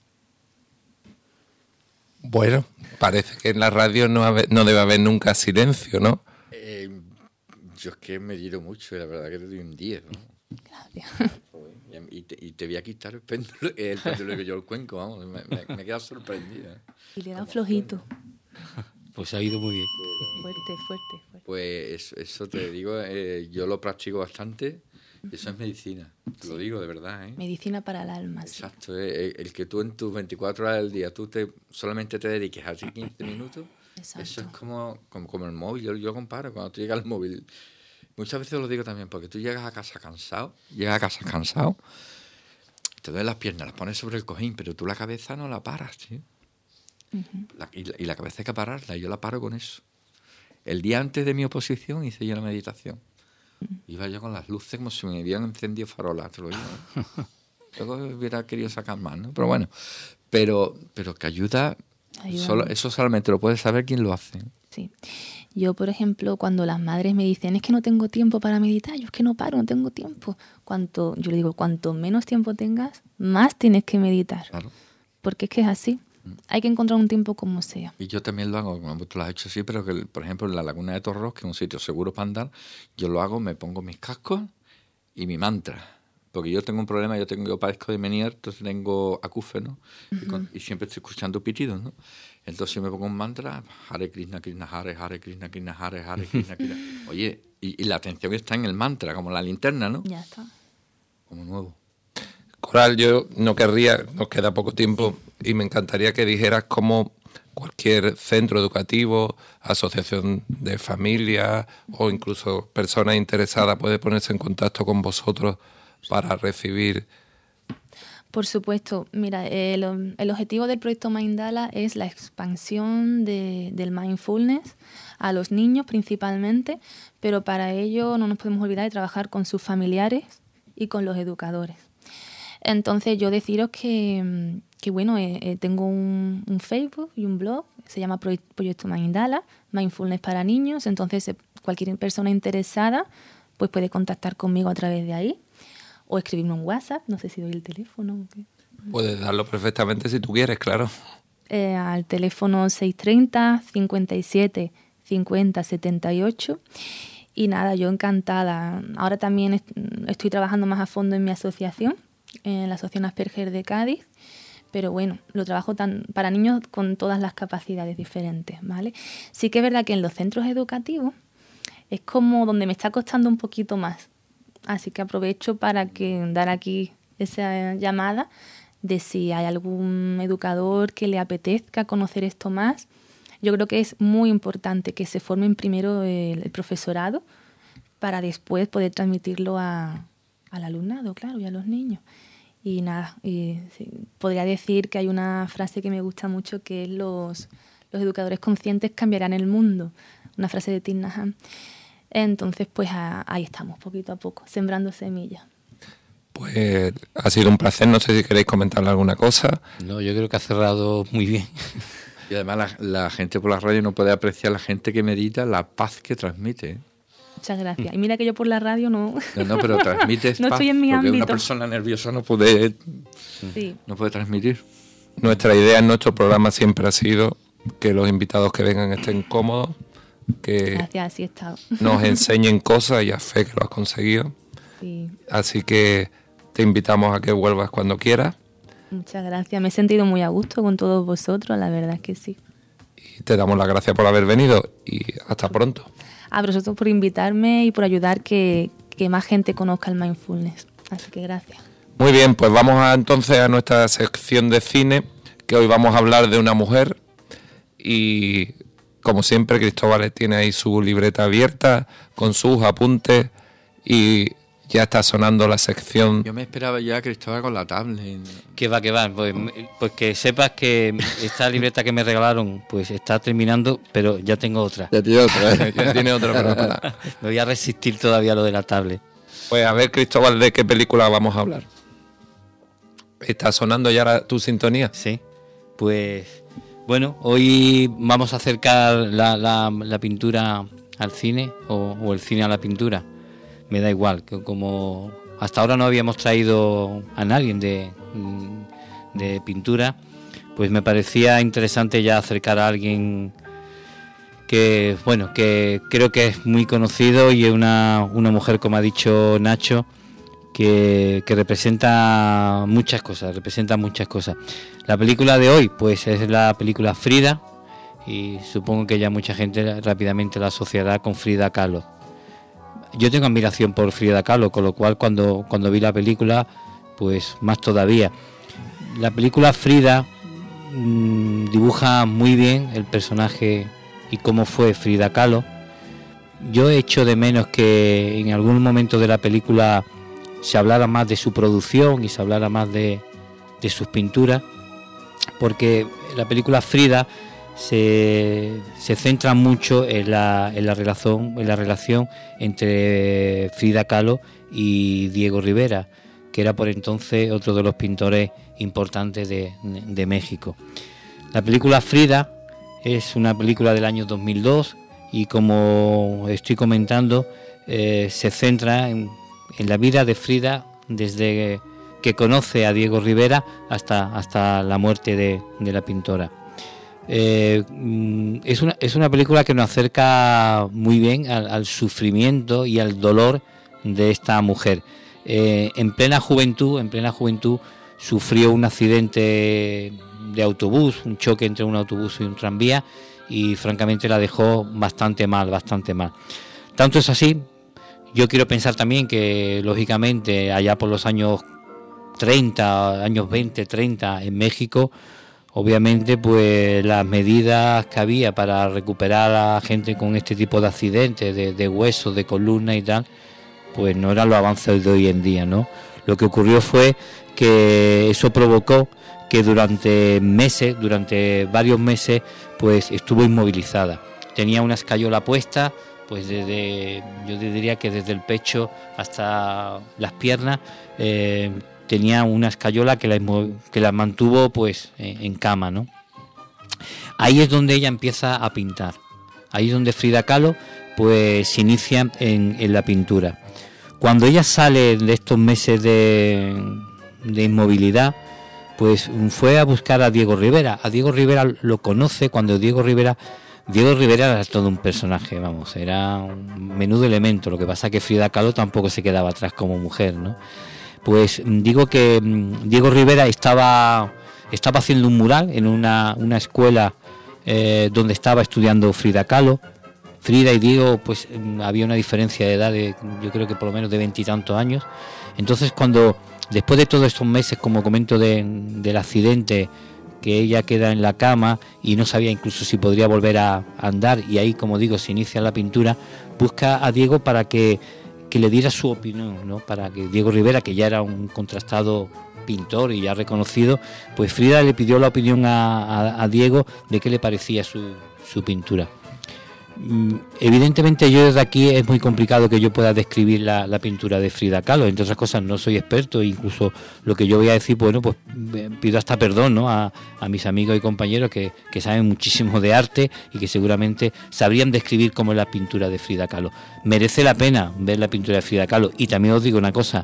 Speaker 1: Bueno, parece que en la radio no, habe- no debe haber nunca silencio, ¿no?
Speaker 2: Eh, yo es que me medito mucho y la verdad que te doy un diez, ¿no?
Speaker 4: Gracias.
Speaker 2: Y te, y te voy a quitar el péndulo, el péndulo que yo el cuenco, vamos, me, me, me he quedado sorprendida. ¿eh?
Speaker 4: Y le dan flojito.
Speaker 5: Pues ha ido muy bien.
Speaker 4: Fuerte, fuerte, fuerte.
Speaker 2: Pues eso, eso te digo, eh, yo lo practico bastante, eso es medicina, te lo digo de verdad, ¿eh?
Speaker 4: Medicina para el alma. Sí.
Speaker 2: Exacto, eh, el que tú en tus veinticuatro horas del día tú te solamente te dediques a hacer quince minutos,
Speaker 4: Exacto.
Speaker 2: eso es como, como, como el móvil, yo, yo comparo, cuando tú llegas al móvil, muchas veces lo digo también, porque tú llegas a casa cansado, llegas a casa cansado, te duelen las piernas, las pones sobre el cojín, pero tú la cabeza no la paras, tío. Uh-huh. La, y, la, y la cabeza hay que pararla, y yo la paro con eso. El día antes de mi oposición hice yo la meditación. Uh-huh. Iba yo con las luces como si me hubieran encendido farolas, te lo digo, ¿no? Luego hubiera querido sacar más, ¿no? Pero bueno, pero, pero que ayuda, solo, eso solamente lo puede saber quien lo hace.
Speaker 4: Sí. Yo, por ejemplo, cuando las madres me dicen, es que no tengo tiempo para meditar, yo es que no paro, no tengo tiempo. Cuanto, yo le digo, cuanto menos tiempo tengas, más tienes que meditar.
Speaker 2: Claro.
Speaker 4: Porque es que es así. Hay que encontrar un tiempo como sea.
Speaker 2: Y yo también lo hago, como tú lo has hecho así, pero que, por ejemplo, en la Laguna de Torros, que es un sitio seguro para andar, yo lo hago, me pongo mis cascos y mi mantra. Porque yo tengo un problema, yo tengo yo padezco de Menier, entonces tengo acúfeno, uh-huh. y, con, y siempre estoy escuchando pitidos, ¿no? Entonces yo me pongo un mantra, Hare Krishna, Krishna Hare, Hare Krishna, Krishna Hare, Hare Krishna, Krishna. Oye, y, y la atención está en el mantra, como la linterna, ¿no?
Speaker 4: Ya está.
Speaker 2: Como nuevo.
Speaker 1: Coral, yo no querría, nos queda poco tiempo, y me encantaría que dijeras cómo cualquier centro educativo, asociación de familias o incluso personas interesadas puede ponerse en contacto con vosotros para recibir.
Speaker 4: Por supuesto. Mira, el, el objetivo del proyecto Mindala es la expansión de, del mindfulness a los niños principalmente, pero para ello no nos podemos olvidar de trabajar con sus familiares y con los educadores. Entonces yo deciros que, que bueno, eh, tengo un, un Facebook y un blog, se llama Proyecto Mindala, Mindfulness para Niños, entonces cualquier persona interesada pues puede contactar conmigo a través de ahí o escribirme un WhatsApp, no sé si doy el teléfono.
Speaker 1: Puedes darlo perfectamente si tú quieres, claro.
Speaker 4: Eh, al teléfono seis tres cero, cincuenta y siete, cincuenta, setenta y ocho. Y nada, yo encantada. Ahora también est- estoy trabajando más a fondo en mi asociación, en la Asociación Asperger de Cádiz, pero bueno, lo trabajo tan, para niños con todas las capacidades diferentes, ¿vale? Sí que es verdad que en los centros educativos es como donde me está costando un poquito más. Así que aprovecho para que dar aquí esa llamada de si hay algún educador que le apetezca conocer esto más. Yo creo que es muy importante que se formen primero el, el profesorado para después poder transmitirlo a, al alumnado, claro, y a los niños. Y nada, y, sí, podría decir que hay una frase que me gusta mucho que es los, los educadores conscientes cambiarán el mundo. Una frase de Thich Nhat Hanh. Entonces, pues a, ahí estamos, poquito a poco, sembrando semillas.
Speaker 1: Pues ha sido un placer, no sé si queréis comentarle alguna cosa.
Speaker 5: No, yo creo que ha cerrado muy bien.
Speaker 2: Y además la, la gente por la radio no puede apreciar, la gente que medita, la paz que transmite, ¿eh?
Speaker 4: Muchas gracias. Y mira que yo por la radio no...
Speaker 2: No, no, pero transmites
Speaker 4: no
Speaker 2: paz,
Speaker 4: estoy en mi
Speaker 2: porque
Speaker 4: ámbito.
Speaker 2: Una persona nerviosa no puede,
Speaker 4: sí.
Speaker 2: no puede transmitir.
Speaker 1: Nuestra idea en nuestro programa siempre ha sido que los invitados que vengan estén cómodos, que
Speaker 4: Gracias, así he estado.
Speaker 1: nos enseñen cosas y a fe que lo has conseguido.
Speaker 4: Sí.
Speaker 1: Así que te invitamos a que vuelvas cuando quieras.
Speaker 4: Muchas gracias. Me he sentido muy a gusto con todos vosotros, la verdad es que sí.
Speaker 1: Y te damos las gracias por haber venido y hasta pronto.
Speaker 4: A vosotros por invitarme y por ayudar que, que más gente conozca el mindfulness. Así que gracias.
Speaker 1: Muy bien, pues vamos a, entonces a nuestra sección de cine, que hoy vamos a hablar de una mujer. Y como siempre, Cristóbal tiene ahí su libreta abierta con sus apuntes y ya está sonando la sección.
Speaker 2: Yo me esperaba ya que estaba con la tablet.
Speaker 5: Que va, que va. Pues, pues que sepas que esta libreta que me regalaron pues está terminando, pero ya tengo otra.
Speaker 2: Ya tiene otra.
Speaker 1: Ya tiene otra preparada.
Speaker 5: Me voy a resistir todavía a lo de la tablet.
Speaker 1: Pues a ver, Cristóbal, ¿de qué película vamos a hablar? ¿Está sonando ya la, tu sintonía?
Speaker 5: Sí. Pues bueno, hoy vamos a acercar la, la, la pintura al cine o, o el cine a la pintura. Me da igual, que como hasta ahora no habíamos traído a nadie de, de pintura, pues me parecía interesante ya acercar a alguien que, bueno, que creo que es muy conocido y es una, una mujer, como ha dicho Nacho, que, que representa muchas cosas, representa muchas cosas. La película de hoy, pues es la película Frida, y supongo que ya mucha gente rápidamente la asociará con Frida Kahlo. Yo tengo admiración por Frida Kahlo, con lo cual cuando, cuando vi la película, pues más todavía. La película Frida mmm, dibuja muy bien el personaje y cómo fue Frida Kahlo. Yo echo de menos que en algún momento de la película se hablara más de su producción y se hablara más de, de sus pinturas, porque la película Frida se, se centra mucho en la, en la relación, en la relación entre Frida Kahlo y Diego Rivera, que era por entonces otro de los pintores importantes de, de México. La película Frida es una película del año dos mil dos y, como estoy comentando, eh, se centra en, en la vida de Frida desde que conoce a Diego Rivera hasta, hasta la muerte de, de la pintora. Eh, es, una, es una película que nos acerca muy bien al, al sufrimiento y al dolor de esta mujer. Eh, en plena juventud, en plena juventud sufrió un accidente de autobús, un choque entre un autobús y un tranvía, y francamente la dejó bastante mal, bastante mal. Tanto es así, yo quiero pensar también que lógicamente allá por los años treinta, años veinte, treinta en México, obviamente pues las medidas que había para recuperar a la gente con este tipo de accidentes, de, de huesos, de columna y tal, pues no eran los avances de hoy en día, ¿no? Lo que ocurrió fue que eso provocó que durante meses, durante varios meses, pues estuvo inmovilizada. Tenía una escayola puesta, pues desde, yo diría que desde el pecho hasta las piernas, eh, tenía una escayola que la, que la mantuvo pues en cama, ¿no? Ahí es donde ella empieza a pintar. Ahí es donde Frida Kahlo pues se inicia en, en la pintura. Cuando ella sale de estos meses de, de inmovilidad, pues fue a buscar a Diego Rivera. A Diego Rivera lo conoce cuando Diego Rivera... Diego Rivera era todo un personaje, vamos, era un menudo elemento. Lo que pasa es que Frida Kahlo tampoco se quedaba atrás como mujer, ¿no? Pues digo que Diego Rivera estaba, estaba haciendo un mural en una, una escuela eh, donde estaba estudiando Frida Kahlo. Frida y Diego, pues había una diferencia de edad de, yo creo que por lo menos de veintitantos años. Entonces, cuando después de todos estos meses, como comento, de, del accidente, que ella queda en la cama y no sabía incluso si podría volver a andar, y ahí, como digo, se inicia la pintura, busca a Diego para que, que le diera su opinión, ¿no? Para que Diego Rivera, que ya era un contrastado pintor y ya reconocido, pues Frida le pidió la opinión a, a, a Diego de qué le parecía su, su pintura. Evidentemente yo desde aquí es muy complicado que yo pueda describir la, la pintura de Frida Kahlo, entre otras cosas no soy experto, incluso lo que yo voy a decir, bueno, pues pido hasta perdón, ¿no? a, a mis amigos y compañeros que, que saben muchísimo de arte y que seguramente sabrían describir cómo es la pintura de Frida Kahlo. Merece la pena ver la pintura de Frida Kahlo, y también os digo una cosa,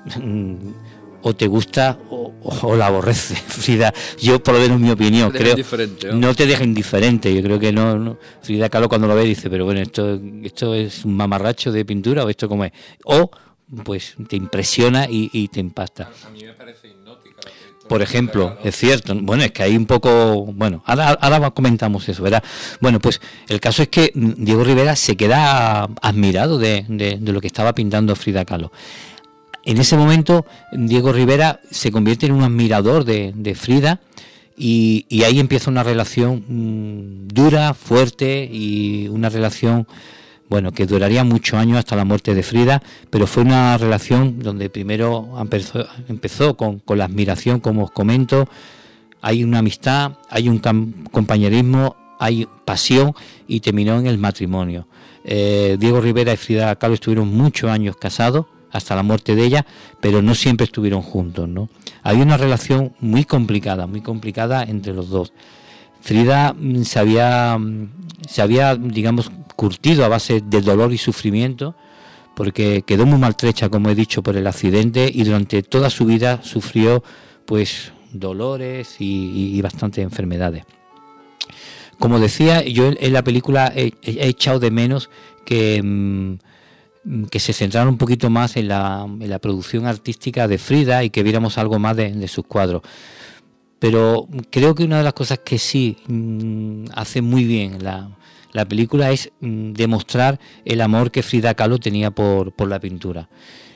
Speaker 5: o te gusta o, o la aborrece Frida. Yo, por lo menos, mi opinión, creo, ¿no? no te deja indiferente. Yo creo que no, no. Frida Kahlo, cuando lo ve, dice, pero bueno, esto esto es un mamarracho de pintura, o esto cómo es, o pues te impresiona y, y te impacta.
Speaker 1: A mí me parece hipnótica.
Speaker 5: Por ejemplo, es cierto, bueno, es que hay un poco, bueno, ahora, ahora comentamos eso, ¿verdad? Bueno, pues el caso es que Diego Rivera se queda admirado de, de, de lo que estaba pintando Frida Kahlo. En ese momento Diego Rivera se convierte en un admirador de, de Frida, y, y ahí empieza una relación mmm, dura, fuerte, y una relación, bueno, que duraría muchos años hasta la muerte de Frida, pero fue una relación donde primero empezó, empezó con, con la admiración, como os comento, hay una amistad, hay un compañerismo, hay pasión, y terminó en el matrimonio. Eh, Diego Rivera y Frida Kahlo estuvieron muchos años casados, hasta la muerte de ella, pero no siempre estuvieron juntos, ¿no? Había una relación muy complicada, muy complicada entre los dos. Frida se había, se había, digamos, curtido a base de dolor y sufrimiento, porque quedó muy maltrecha, como he dicho, por el accidente, y durante toda su vida sufrió, pues, dolores y, y, y bastantes enfermedades. Como decía, yo en la película he, he echado de menos que... Mmm, que se centraron un poquito más en la, en la producción artística de Frida y que viéramos algo más de, de sus cuadros. Pero creo que una de las cosas que sí mmm, hace muy bien la, la película es mmm, demostrar el amor que Frida Kahlo tenía por, por la pintura.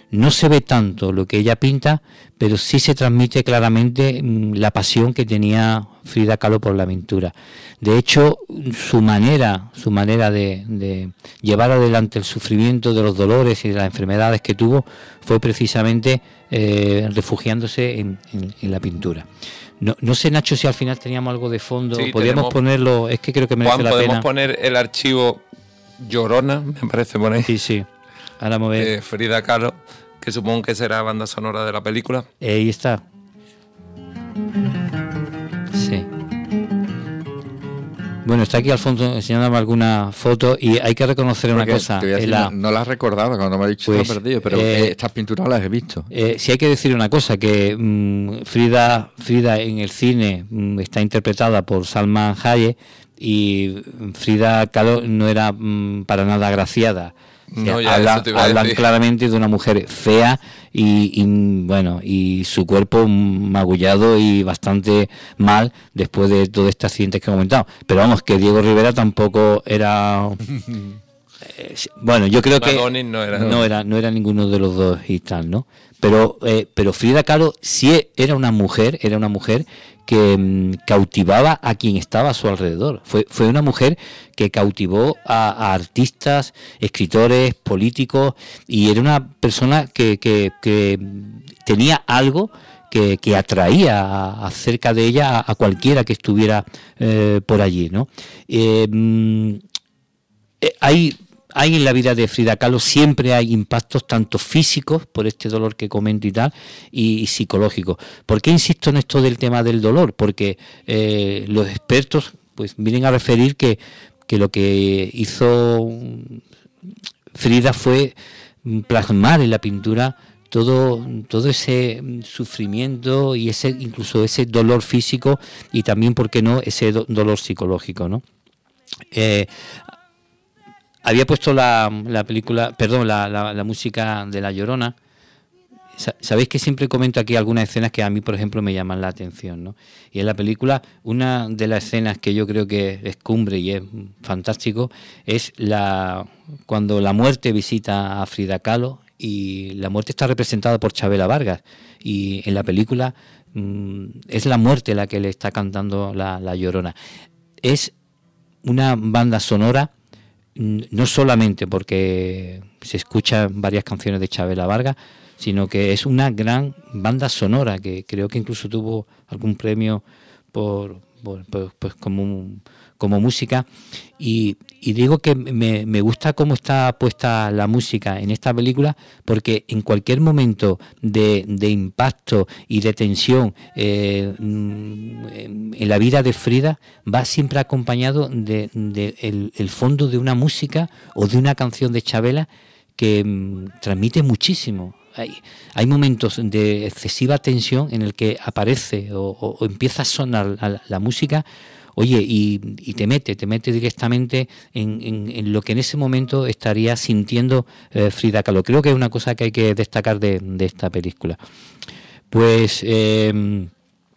Speaker 5: no se ve tanto lo que ella pinta, pero sí se transmite claramente mmm, la pasión que tenía Frida Kahlo por la pintura. De hecho, su manera, su manera de, de llevar adelante el sufrimiento de los dolores y de las enfermedades que tuvo fue precisamente eh, refugiándose en, en, en la pintura. No, no sé, Nacho, si al final teníamos algo de fondo.
Speaker 1: Sí,
Speaker 5: podríamos
Speaker 1: tenemos,
Speaker 5: ponerlo, es que creo que merece
Speaker 1: Juan,
Speaker 5: la
Speaker 1: podemos
Speaker 5: pena.
Speaker 1: poner el archivo Llorona, me parece por ahí.
Speaker 5: Sí, sí. Ahora me voy.
Speaker 1: Eh, Frida Kahlo, que supongo que será banda sonora de la película.
Speaker 5: Eh, ahí está. Sí. Bueno, está aquí Alfonso enseñándome alguna foto y hay que reconocer una
Speaker 2: Porque
Speaker 5: cosa.
Speaker 2: te voy a decir,
Speaker 5: la,
Speaker 2: no, no las recordaba cuando me ha dicho
Speaker 5: pues,
Speaker 2: que lo he perdido, pero
Speaker 5: eh,
Speaker 2: estas pinturas las he visto.
Speaker 5: Eh, sí hay que decir una cosa, que mmm, Frida Frida en el cine mmm, está interpretada por Salma Hayek y Frida Kahlo no era mmm, para nada agraciada.
Speaker 1: No, ya,
Speaker 5: habla,
Speaker 1: eso te iba a
Speaker 5: hablan
Speaker 1: decir.
Speaker 5: claramente de una mujer fea y, y bueno y su cuerpo magullado y bastante mal después de todo este accidente que he comentado. Pero vamos, que Diego Rivera tampoco era eh, bueno, yo creo que
Speaker 1: Adonis no era.
Speaker 5: no era no era ninguno de los dos y tal, ¿no? Pero eh, pero Frida Kahlo sí era una mujer, era una mujer que mmm, cautivaba a quien estaba a su alrededor. Fue fue una mujer que cautivó a, a artistas, escritores, políticos, y era una persona que, que, que tenía algo que, que atraía a, acerca de ella a, a cualquiera que estuviera eh, por allí, ¿no? Eh, mmm, eh, hay Hay en la vida de Frida Kahlo, siempre hay impactos tanto físicos, por este dolor que comento y tal, y, y psicológicos. ¿Por qué insisto en esto del tema del dolor? Porque eh, los expertos pues vienen a referir que, que lo que hizo Frida fue plasmar en la pintura todo todo ese sufrimiento y ese incluso ese dolor físico y también, ¿por qué no?, ese do- dolor psicológico, ¿no? Eh, Había puesto la, la película, perdón, la, la, la música de La Llorona. Sabéis que siempre comento aquí algunas escenas que a mí, por ejemplo, me llaman la atención, ¿no? Y en la película, una de las escenas que yo creo que es cumbre y es fantástico es la cuando la muerte visita a Frida Kahlo, y la muerte está representada por Chabela Vargas, y en la película mmm, es la muerte la que le está cantando la, la Llorona. Es una banda sonora, no solamente porque se escuchan varias canciones de Chabela Vargas, sino que es una gran banda sonora que creo que incluso tuvo algún premio por, por, por pues como como música, y, y digo que me, me gusta cómo está puesta la música en esta película, porque en cualquier momento de, de impacto y de tensión eh, en, en la vida de Frida va siempre acompañado de, de el, el fondo de una música o de una canción de Chabela que mm, transmite muchísimo. Hay, hay momentos de excesiva tensión en el que aparece o, o, o empieza a sonar la, la música, oye, y, y te mete, te mete directamente en, en, en lo que en ese momento estaría sintiendo eh, Frida Kahlo. Creo que es una cosa que hay que destacar de, de esta película. Pues eh,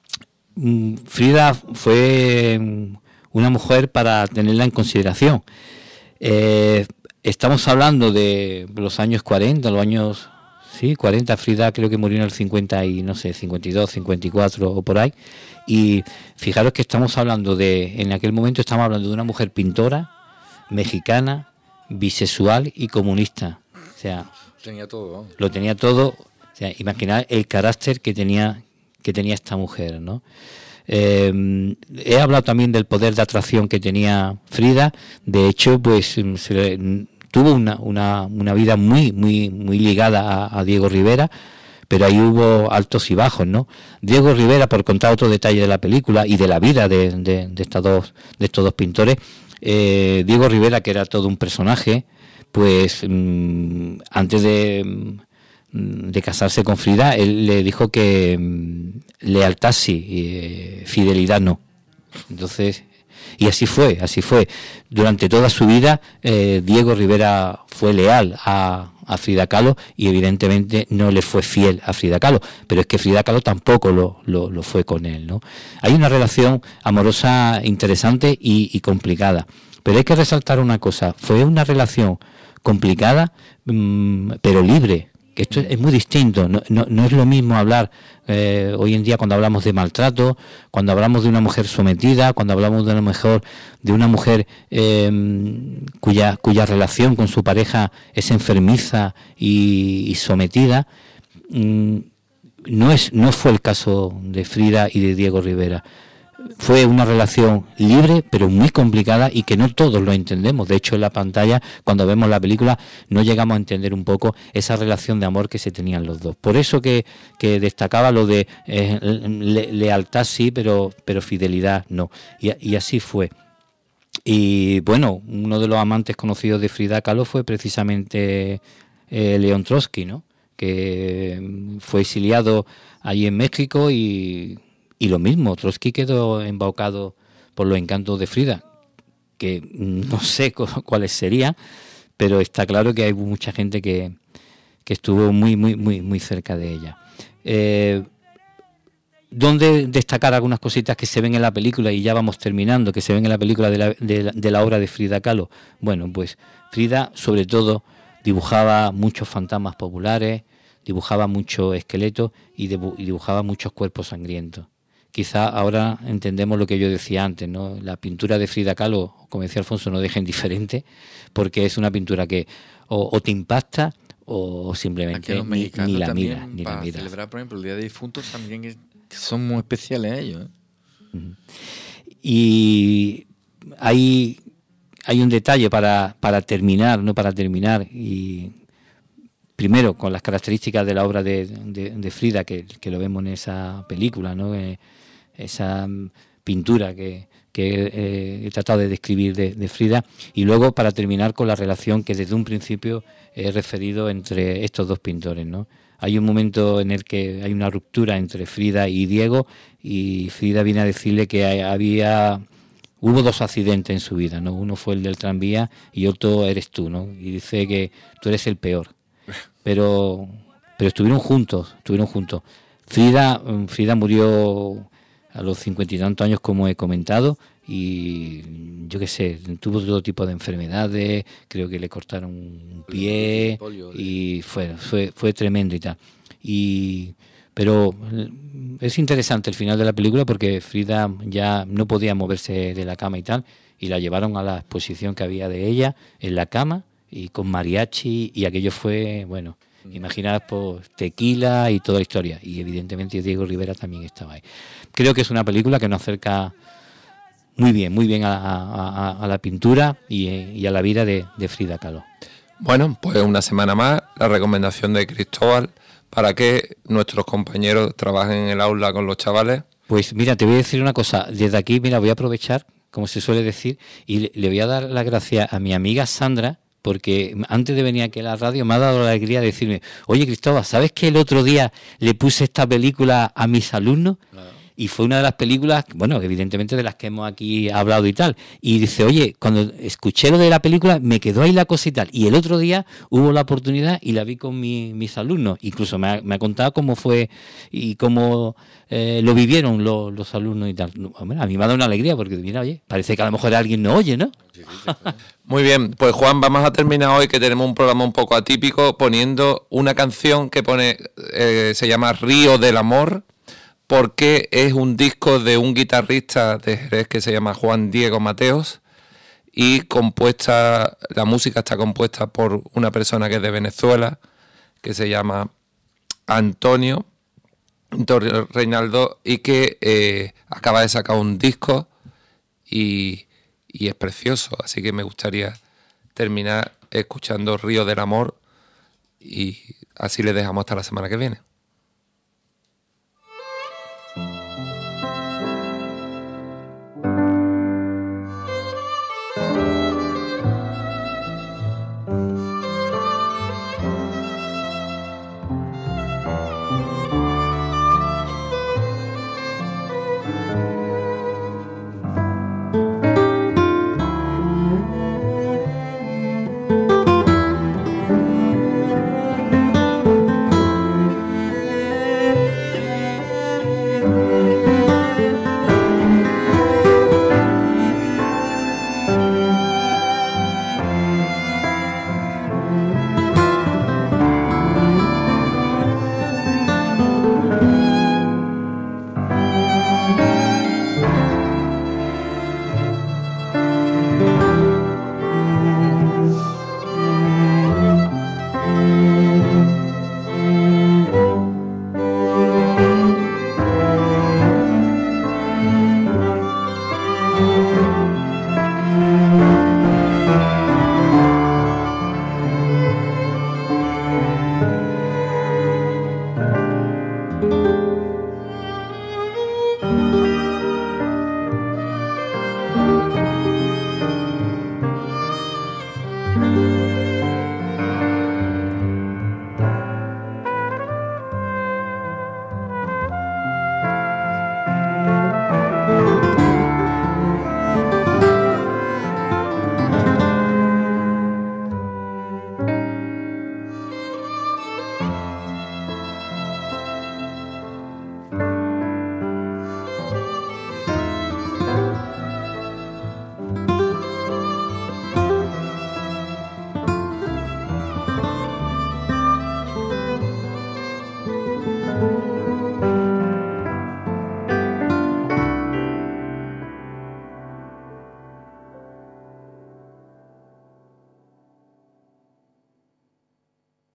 Speaker 5: Frida fue una mujer para tenerla en consideración. Eh, estamos hablando de los años cuarenta, los años... Sí, cuarenta, Frida creo que murió en el cincuenta y no sé, cincuenta y dos, cincuenta y cuatro o por ahí. Y fijaros que estamos hablando de, en aquel momento estamos hablando de una mujer pintora, mexicana, bisexual y comunista. O sea,
Speaker 2: tenía todo, ¿no?
Speaker 5: Lo tenía todo. O sea, imaginad el carácter que tenía que tenía esta mujer, ¿no? Eh, he hablado también del poder de atracción que tenía Frida. De hecho, pues se le, tuvo una, una, una vida muy muy muy ligada a, a Diego Rivera, pero ahí hubo altos y bajos, ¿no? Diego Rivera, por contar otro detalle de la película y de la vida de, de, de, estas dos, de estos dos pintores, eh, Diego Rivera, que era todo un personaje, pues mmm, antes de, de casarse con Frida, él le dijo que mmm, lealtad sí, eh, fidelidad no. Entonces... Y así fue, así fue. Durante toda su vida, eh, Diego Rivera fue leal a, a Frida Kahlo y evidentemente no le fue fiel a Frida Kahlo, pero es que Frida Kahlo tampoco lo, lo, lo fue con él, ¿no? Hay una relación amorosa interesante y, y complicada, pero hay que resaltar una cosa: fue una relación complicada, mmm, pero libre. que esto es muy distinto, no, no, no es lo mismo hablar eh, hoy en día cuando hablamos de maltrato, cuando hablamos de una mujer sometida, cuando hablamos de una mujer, de una mujer eh, cuya, cuya relación con su pareja es enfermiza y, y sometida. Mm, no es, no fue el caso de Frida y de Diego Rivera. Fue una relación libre, pero muy complicada y que no todos lo entendemos. De hecho, en la pantalla, cuando vemos la película, no llegamos a entender un poco esa relación de amor que se tenían los dos. Por eso que, que destacaba lo de eh, le, lealtad sí, pero, pero fidelidad no. Y, y así fue. Y bueno, uno de los amantes conocidos de Frida Kahlo fue precisamente eh, León Trotsky, ¿no? Que fue exiliado allí en México y... Y lo mismo, Trotsky quedó embaucado por los encantos de Frida, que no sé cuáles serían, pero está claro que hay mucha gente que, que estuvo muy, muy, muy, muy cerca de ella. Eh, ¿Dónde destacar algunas cositas que se ven en la película, y ya vamos terminando, que se ven en la película de la, de la, de la obra de Frida Kahlo? Bueno, pues Frida, sobre todo, dibujaba muchos fantasmas populares, dibujaba muchos esqueletos y dibujaba muchos cuerpos sangrientos. Quizá ahora entendemos lo que yo decía antes, ¿no? La pintura de Frida Kahlo, como decía Alfonso, no deja indiferente, porque es una pintura que o, o te impacta o simplemente
Speaker 2: los
Speaker 5: ni, ni la mira, ni
Speaker 2: para
Speaker 5: la mira.
Speaker 2: celebrar, por ejemplo, el Día de Difuntos también es, son muy especiales ellos, ¿eh?
Speaker 5: Uh-huh. Y hay, hay un detalle para, para terminar, no para terminar, y primero con las características de la obra de, de, de Frida, que, que lo vemos en esa película, ¿no? Eh, esa pintura que, que eh, he tratado de describir de, de Frida, y luego para terminar con la relación que desde un principio he referido entre estos dos pintores, ¿no? Hay un momento en el que hay una ruptura entre Frida y Diego, y Frida viene a decirle que había hubo dos accidentes en su vida, ¿no? Uno fue el del tranvía y otro eres tú, ¿no? Y dice que tú eres el peor, pero pero estuvieron juntos, estuvieron juntos. Frida Frida murió a los cincuenta y tantos años, como he comentado, y yo qué sé, tuvo todo tipo de enfermedades, creo que le cortaron un pie y fue, fue, fue tremendo y tal. Y, pero es interesante el final de la película porque Frida ya no podía moverse de la cama y tal, y la llevaron a la exposición que había de ella en la cama y con mariachi, y aquello fue, bueno, imaginaos, pues, tequila y toda la historia, y evidentemente Diego Rivera también estaba ahí. Creo que es una película que nos acerca muy bien, muy bien a, a, a la pintura y, y a la vida de, de Frida Kahlo.
Speaker 1: Bueno, pues una semana más, la recomendación de Cristóbal para que nuestros compañeros trabajen en el aula con los chavales.
Speaker 5: Pues mira, te voy a decir una cosa, desde aquí, mira, voy a aprovechar, como se suele decir, y le, le voy a dar las gracias a mi amiga Sandra, porque antes de venir aquí a la radio me ha dado la alegría de decirme, oye Cristóbal, ¿sabes que el otro día le puse esta película a mis alumnos? Claro. Y fue una de las películas, bueno, evidentemente de las que hemos aquí hablado y tal. Y dice, oye, cuando escuché lo de la película me quedó ahí la cosa y tal. Y el otro día hubo la oportunidad y la vi con mi, mis alumnos. Incluso me ha, me ha contado cómo fue y cómo eh, lo vivieron los, los alumnos y tal. Bueno, a mí me ha dado una alegría porque, mira, oye, parece que a lo mejor alguien no oye, ¿no? Sí, sí, sí.
Speaker 1: Muy bien, pues Juan, vamos a terminar hoy, que tenemos un programa un poco atípico, poniendo una canción que pone eh, se llama Río del Amor, porque es un disco de un guitarrista de Jerez que se llama Juan Diego Mateos, y compuesta, la música está compuesta por una persona que es de Venezuela, que se llama Antonio, Antonio Reinaldo, y que eh, acaba de sacar un disco y, y es precioso, así que me gustaría terminar escuchando Río del Amor, y así le dejamos hasta la semana que viene.